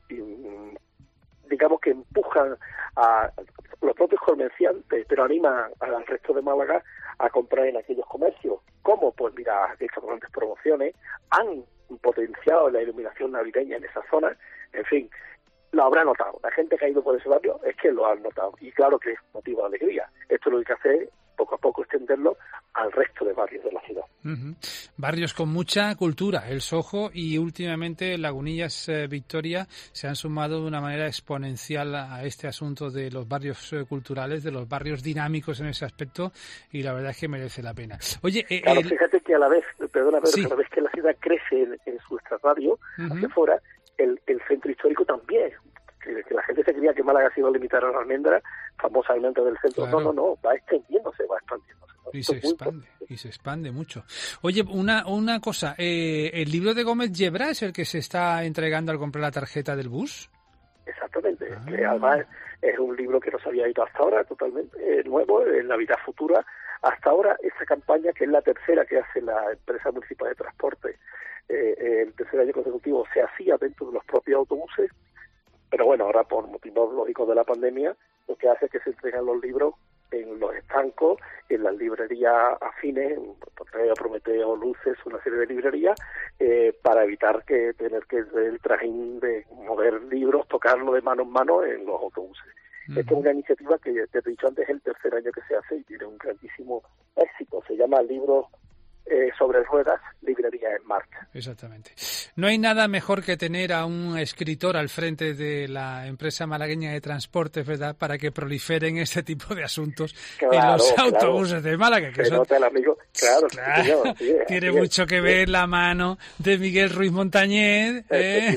um, digamos que empujan a los propios comerciantes, pero animan al resto de Málaga a comprar en aquellos comercios. ¿Cómo? Pues mira, han hecho grandes promociones, han potenciado la iluminación navideña en esa zona, en fin, lo habrá notado. La gente que ha ido por ese barrio es que lo ha notado, y claro que es motivo de alegría. Esto lo que hay que hacer, poco a poco, extenderlo al resto de barrios de la ciudad. Uh-huh. Barrios con mucha cultura, El Sojo y últimamente Lagunillas, eh, Victoria, se han sumado de una manera exponencial a este asunto de los barrios eh, culturales, de los barrios dinámicos en ese aspecto, y la verdad es que merece la pena. Oye, eh, claro, el... fíjate que a la vez, perdona, pero sí. a la vez que la ciudad crece en, en su extrarradio, uh-huh. hacia fuera, el, el centro histórico también. Que, que la gente se creía que Málaga se iba a limitar a la almendra, famosamente del centro. Claro. No, no, no, va extendiéndose, va expandiéndose. ¿no? Y se expande, y se expande mucho. Oye, una una cosa, eh, ¿el libro de Gómez Llebrá es el que se está entregando al comprar la tarjeta del bus? Exactamente, ah. que además es un libro que no se había ido hasta ahora, totalmente eh, nuevo, en Navidad Futura. Hasta ahora, esa campaña, que es la tercera que hace la empresa municipal de transporte, eh, eh, el tercer año consecutivo, se hacía dentro de los propios autobuses. Pero bueno, ahora por motivos lógicos de la pandemia, lo que hace es que se entregan los libros en los estancos, en las librerías afines, Prometeo, Prometeo, Luces, una serie de librerías, eh, para evitar que tener que el trajín de mover libros, tocarlo de mano en mano en los autobuses. Uh-huh. Esta es una iniciativa que, te he dicho antes, es el tercer año que se hace y tiene un grandísimo éxito. Se llama Libros Eh, sobre ruedas, librería en marcha. Exactamente. No hay nada mejor que tener a un escritor al frente de la empresa malagueña de transportes, ¿verdad?, para que proliferen ese tipo de asuntos claro, en los claro. autobuses de Málaga. Que Se son... nota el amigo, claro, claro. Señor, sí, tiene sí, mucho que ver la mano de Miguel Ruiz Montañez, eh,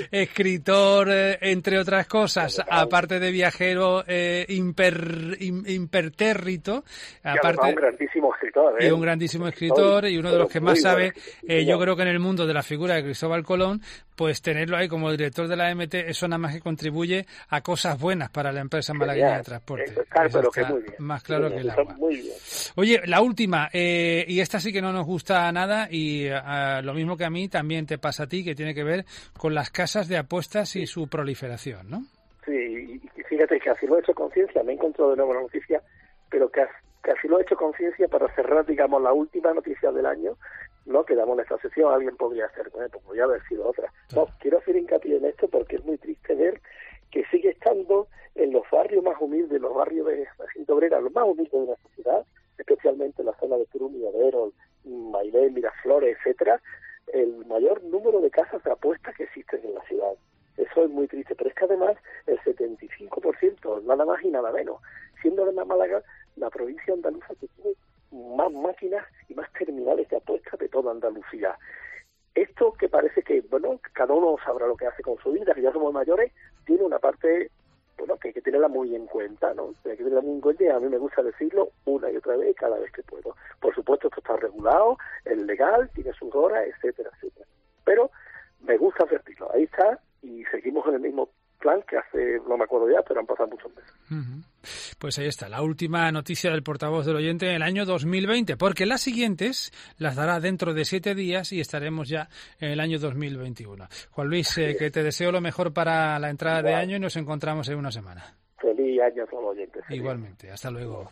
escritor, eh, entre otras cosas, claro. aparte de viajero eh, imper, im, impertérrito, aparte, un grandísimo escritor, ¿eh? y un grandísimo escritor, y uno de los que más sabe, eh, yo creo que en el mundo de la figura de Cristóbal Colón, pues tenerlo ahí como director de la M T, eso nada más que contribuye a cosas buenas para la empresa malagueña de transporte. Eso está, eso pero está que muy bien. Más claro muy que bien, el agua. Muy bien. Oye, la última, eh, y esta sí que no nos gusta nada, y uh, lo mismo que a mí, también te pasa a ti, que tiene que ver con las casas de apuestas y su proliferación, ¿no? Sí, y fíjate que así lo he hecho conciencia, me he encontrado de nuevo la noticia, pero que Casi lo he hecho conciencia para cerrar, digamos, la última noticia del año, ¿no? Que damos en esta sesión, alguien podría hacer, bueno, pues podría haber sido otra. No, quiero hacer hincapié en esto porque es muy triste ver que sigue estando en los barrios más humildes, los barrios de la gente obrera, los más humildes de nuestra ciudad, especialmente en la zona de Turumi, Odero, Mailén, Miraflores, etcétera, el mayor número de casas de apuestas que existen en la ciudad. Eso es muy triste, pero es que además el setenta y cinco por ciento, nada más y nada menos, siendo además Málaga la provincia andaluza que tiene más máquinas y más terminales de apuestas de toda Andalucía. Esto que parece que, bueno, cada uno sabrá lo que hace con su vida, que ya somos mayores, tiene una parte, bueno, que hay que tenerla muy en cuenta, ¿no? Hay que tenerla muy en cuenta y a mí me gusta decirlo una y otra vez cada vez que puedo. Por supuesto, esto está regulado, es legal, tiene sus horas, etcétera, etcétera. Pero me gusta advertirlo. Ahí está y seguimos en el mismo plan que hace, no me acuerdo ya, pero han pasado muchos meses. Uh-huh. Pues ahí está, la última noticia del portavoz del oyente en el año dos mil veinte, porque las siguientes las dará dentro de siete días y estaremos ya en el año dos mil veintiuno. Juan Luis, eh, que te deseo lo mejor para la entrada wow. de año y nos encontramos en una semana. Feliz año a todos los oyentes. Feliz. Igualmente, hasta luego.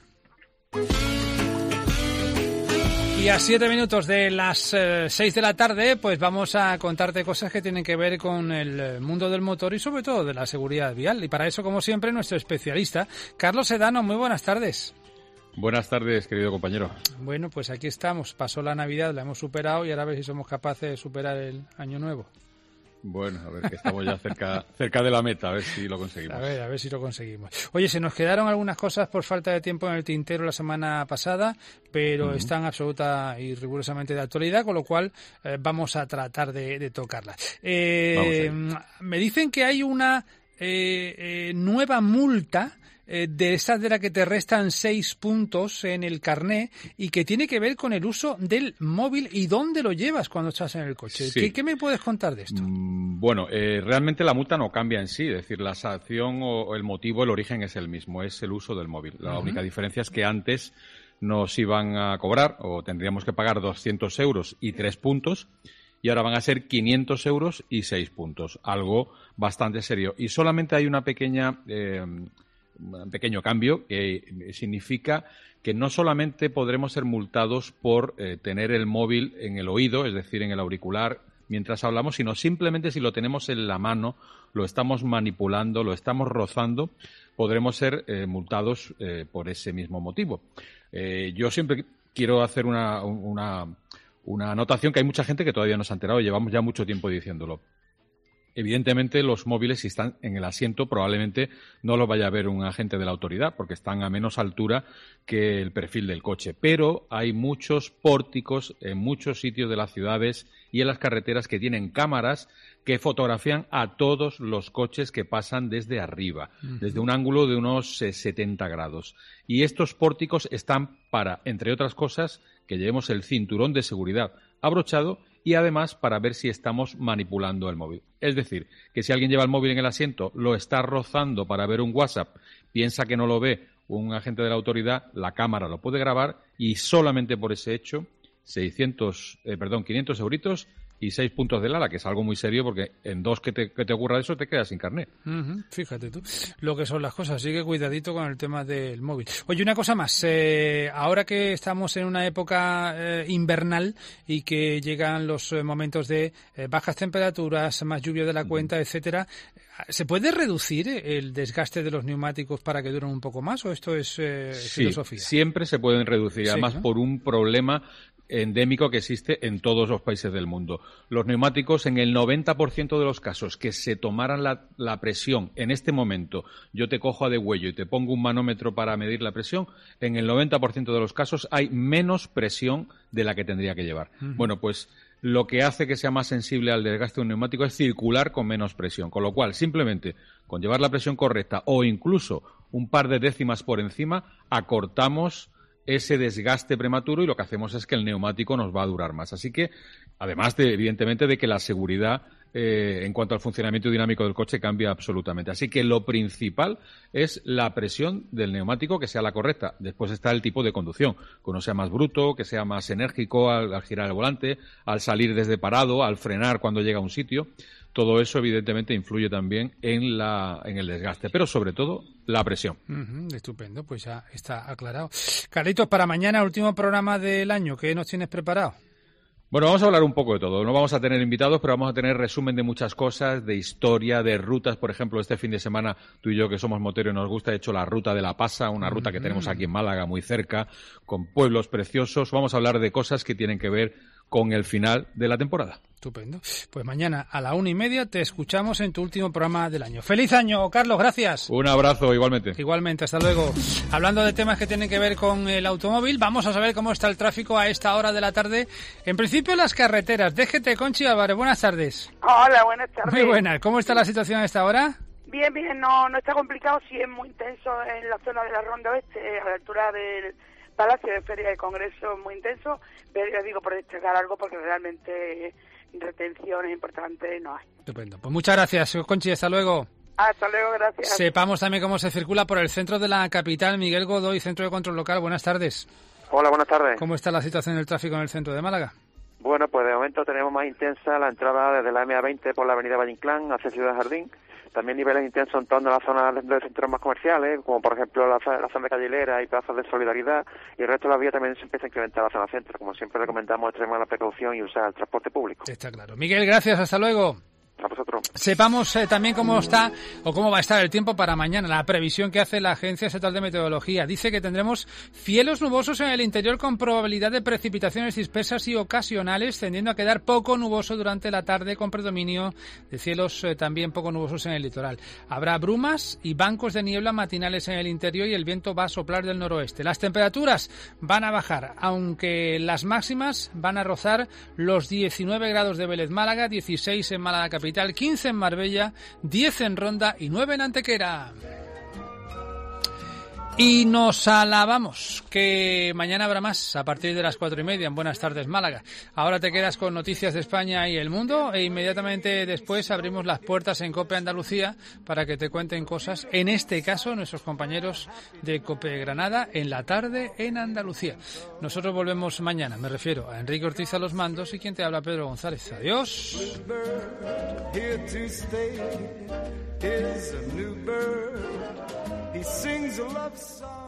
Y a siete minutos de las eh, seis de la tarde, pues vamos a contarte cosas que tienen que ver con el mundo del motor y sobre todo de la seguridad vial. Y para eso, como siempre, nuestro especialista, Carlos Sedano. Muy buenas tardes. Buenas tardes, querido compañero. Bueno, pues aquí estamos. Pasó la Navidad, la hemos superado y ahora a ver si somos capaces de superar el Año Nuevo. Bueno, a ver, que estamos ya cerca cerca de la meta, a ver si lo conseguimos. A ver, a ver si lo conseguimos. Oye, se nos quedaron algunas cosas por falta de tiempo en el tintero la semana pasada, pero uh-huh. están absoluta y rigurosamente de actualidad, con lo cual eh, vamos a tratar de, de tocarlas. Eh, me dicen que hay una eh, eh, nueva multa Eh, de esas de la que te restan seis puntos en el carné y que tiene que ver con el uso del móvil y dónde lo llevas cuando estás en el coche. Sí. ¿Qué, ¿Qué me puedes contar de esto? Mm, bueno, eh, realmente la multa no cambia en sí, es decir, la sanción o el motivo, el origen es el mismo, es el uso del móvil. La uh-huh. única diferencia es que antes nos iban a cobrar o tendríamos que pagar doscientos euros y tres puntos y ahora van a ser quinientos euros y seis puntos, algo bastante serio. Y solamente hay una pequeña... Eh, un pequeño cambio que significa que no solamente podremos ser multados por eh, tener el móvil en el oído, es decir, en el auricular mientras hablamos, sino simplemente si lo tenemos en la mano, lo estamos manipulando, lo estamos rozando, podremos ser eh, multados eh, por ese mismo motivo. Eh, yo siempre quiero hacer una, una, una anotación que hay mucha gente que todavía no se ha enterado, llevamos ya mucho tiempo diciéndolo. Evidentemente, los móviles, si están en el asiento, probablemente no los vaya a ver un agente de la autoridad, porque están a menos altura que el perfil del coche. Pero hay muchos pórticos en muchos sitios de las ciudades y en las carreteras que tienen cámaras que fotografían a todos los coches que pasan desde arriba, uh-huh. desde un ángulo de unos setenta grados. Y estos pórticos están para, entre otras cosas, que llevemos el cinturón de seguridad abrochado y además para ver si estamos manipulando el móvil. Es decir, que si alguien lleva el móvil en el asiento, lo está rozando para ver un WhatsApp, piensa que no lo ve un agente de la autoridad, la cámara lo puede grabar y solamente por ese hecho, seiscientos, eh, perdón, quinientos euritos y seis puntos del ala, que es algo muy serio porque en dos que te, que te ocurra eso te quedas sin carnet. Uh-huh, fíjate tú lo que son las cosas, así que cuidadito con el tema del móvil. Oye, una cosa más, eh, ahora que estamos en una época eh, invernal y que llegan los eh, momentos de eh, bajas temperaturas, más lluvia de la cuenta, uh-huh. etcétera, ¿se puede reducir el desgaste de los neumáticos para que duren un poco más o esto es eh, sí, filosofía? Siempre se pueden reducir, además sí, ¿no? por un problema endémico que existe en todos los países del mundo. Los neumáticos, en el noventa por ciento de los casos que se tomaran la, la presión en este momento, yo te cojo a degüello y te pongo un manómetro para medir la presión, en el noventa por ciento de los casos hay menos presión de la que tendría que llevar. Uh-huh. Bueno, pues lo que hace que sea más sensible al desgaste de un neumático es circular con menos presión, con lo cual simplemente con llevar la presión correcta o incluso un par de décimas por encima acortamos ese desgaste prematuro y lo que hacemos es que el neumático nos va a durar más. Así que, además de, evidentemente, de que la seguridad eh, en cuanto al funcionamiento dinámico del coche cambia absolutamente. Así que lo principal es la presión del neumático que sea la correcta. Después está el tipo de conducción, que uno sea más bruto, que sea más enérgico al, al girar el volante, al salir desde parado, al frenar cuando llega a un sitio. Todo eso, evidentemente, influye también en la en el desgaste, pero sobre todo la presión. Uh-huh, estupendo, pues ya está aclarado. Carlitos, para mañana, último programa del año, ¿qué nos tienes preparado? Bueno, vamos a hablar un poco de todo. No vamos a tener invitados, pero vamos a tener resumen de muchas cosas, de historia, de rutas. Por ejemplo, este fin de semana, tú y yo, que somos moteros y nos gusta, he hecho la Ruta de la Pasa, una ruta que tenemos aquí en Málaga, muy cerca, con pueblos preciosos. Vamos a hablar de cosas que tienen que ver con el final de la temporada. Estupendo. Pues mañana a la una y media te escuchamos en tu último programa del año. ¡Feliz año, Carlos! Gracias. Un abrazo, igualmente. Igualmente, hasta luego. Hablando de temas que tienen que ver con el automóvil, vamos a saber cómo está el tráfico a esta hora de la tarde. En principio, las carreteras. D G T, Conchi Álvarez, buenas tardes. Hola, buenas tardes. Muy buenas. ¿Cómo está la situación a esta hora? Bien, bien, no, no está complicado, sí es muy intenso en la zona de la Ronda Oeste, a la altura del Palacio de Feria de Congreso, muy intenso, pero yo digo por destacar algo porque realmente retenciones importantes no hay. Estupendo. Pues muchas gracias, Conchi, hasta luego. Hasta luego, gracias. Sepamos también cómo se circula por el centro de la capital. Miguel Godoy, Centro de Control Local, buenas tardes. Hola, buenas tardes. ¿Cómo está la situación del tráfico en el centro de Málaga? Bueno, pues de momento tenemos más intensa la entrada desde la M A veinte por la avenida Valle Inclán hacia Ciudad Jardín. También niveles intensos en torno a la zona de centros más comerciales, como por ejemplo la, la zona de Calle Hilera y plazas de Solidaridad, y el resto de las vías también se empieza a incrementar la zona centro. Como siempre recomendamos extremar la precaución y usar el transporte público. Está claro. Miguel, gracias, hasta luego. A vosotros. Sepamos eh, también cómo está o cómo va a estar el tiempo para mañana. La previsión que hace la Agencia Estatal de Meteorología dice que tendremos cielos nubosos en el interior con probabilidad de precipitaciones dispersas y ocasionales, tendiendo a quedar poco nuboso durante la tarde con predominio de cielos eh, también poco nubosos en el litoral. Habrá brumas y bancos de niebla matinales en el interior y el viento va a soplar del noroeste. Las temperaturas van a bajar, aunque las máximas van a rozar los diecinueve grados de Vélez Málaga, dieciséis en Málaga capital, quince en Marbella, diez en Ronda y nueve en Antequera. Y nos alabamos que mañana habrá más a partir de las cuatro y media en Buenas Tardes Málaga. Ahora te quedas con noticias de España y el mundo e inmediatamente después abrimos las puertas en COPE Andalucía para que te cuenten cosas, en este caso nuestros compañeros de COPE Granada en la tarde en Andalucía. Nosotros volvemos mañana, me refiero a Enrique Ortiz a los mandos y quien te habla, Pedro González. Adiós. He sings a love song.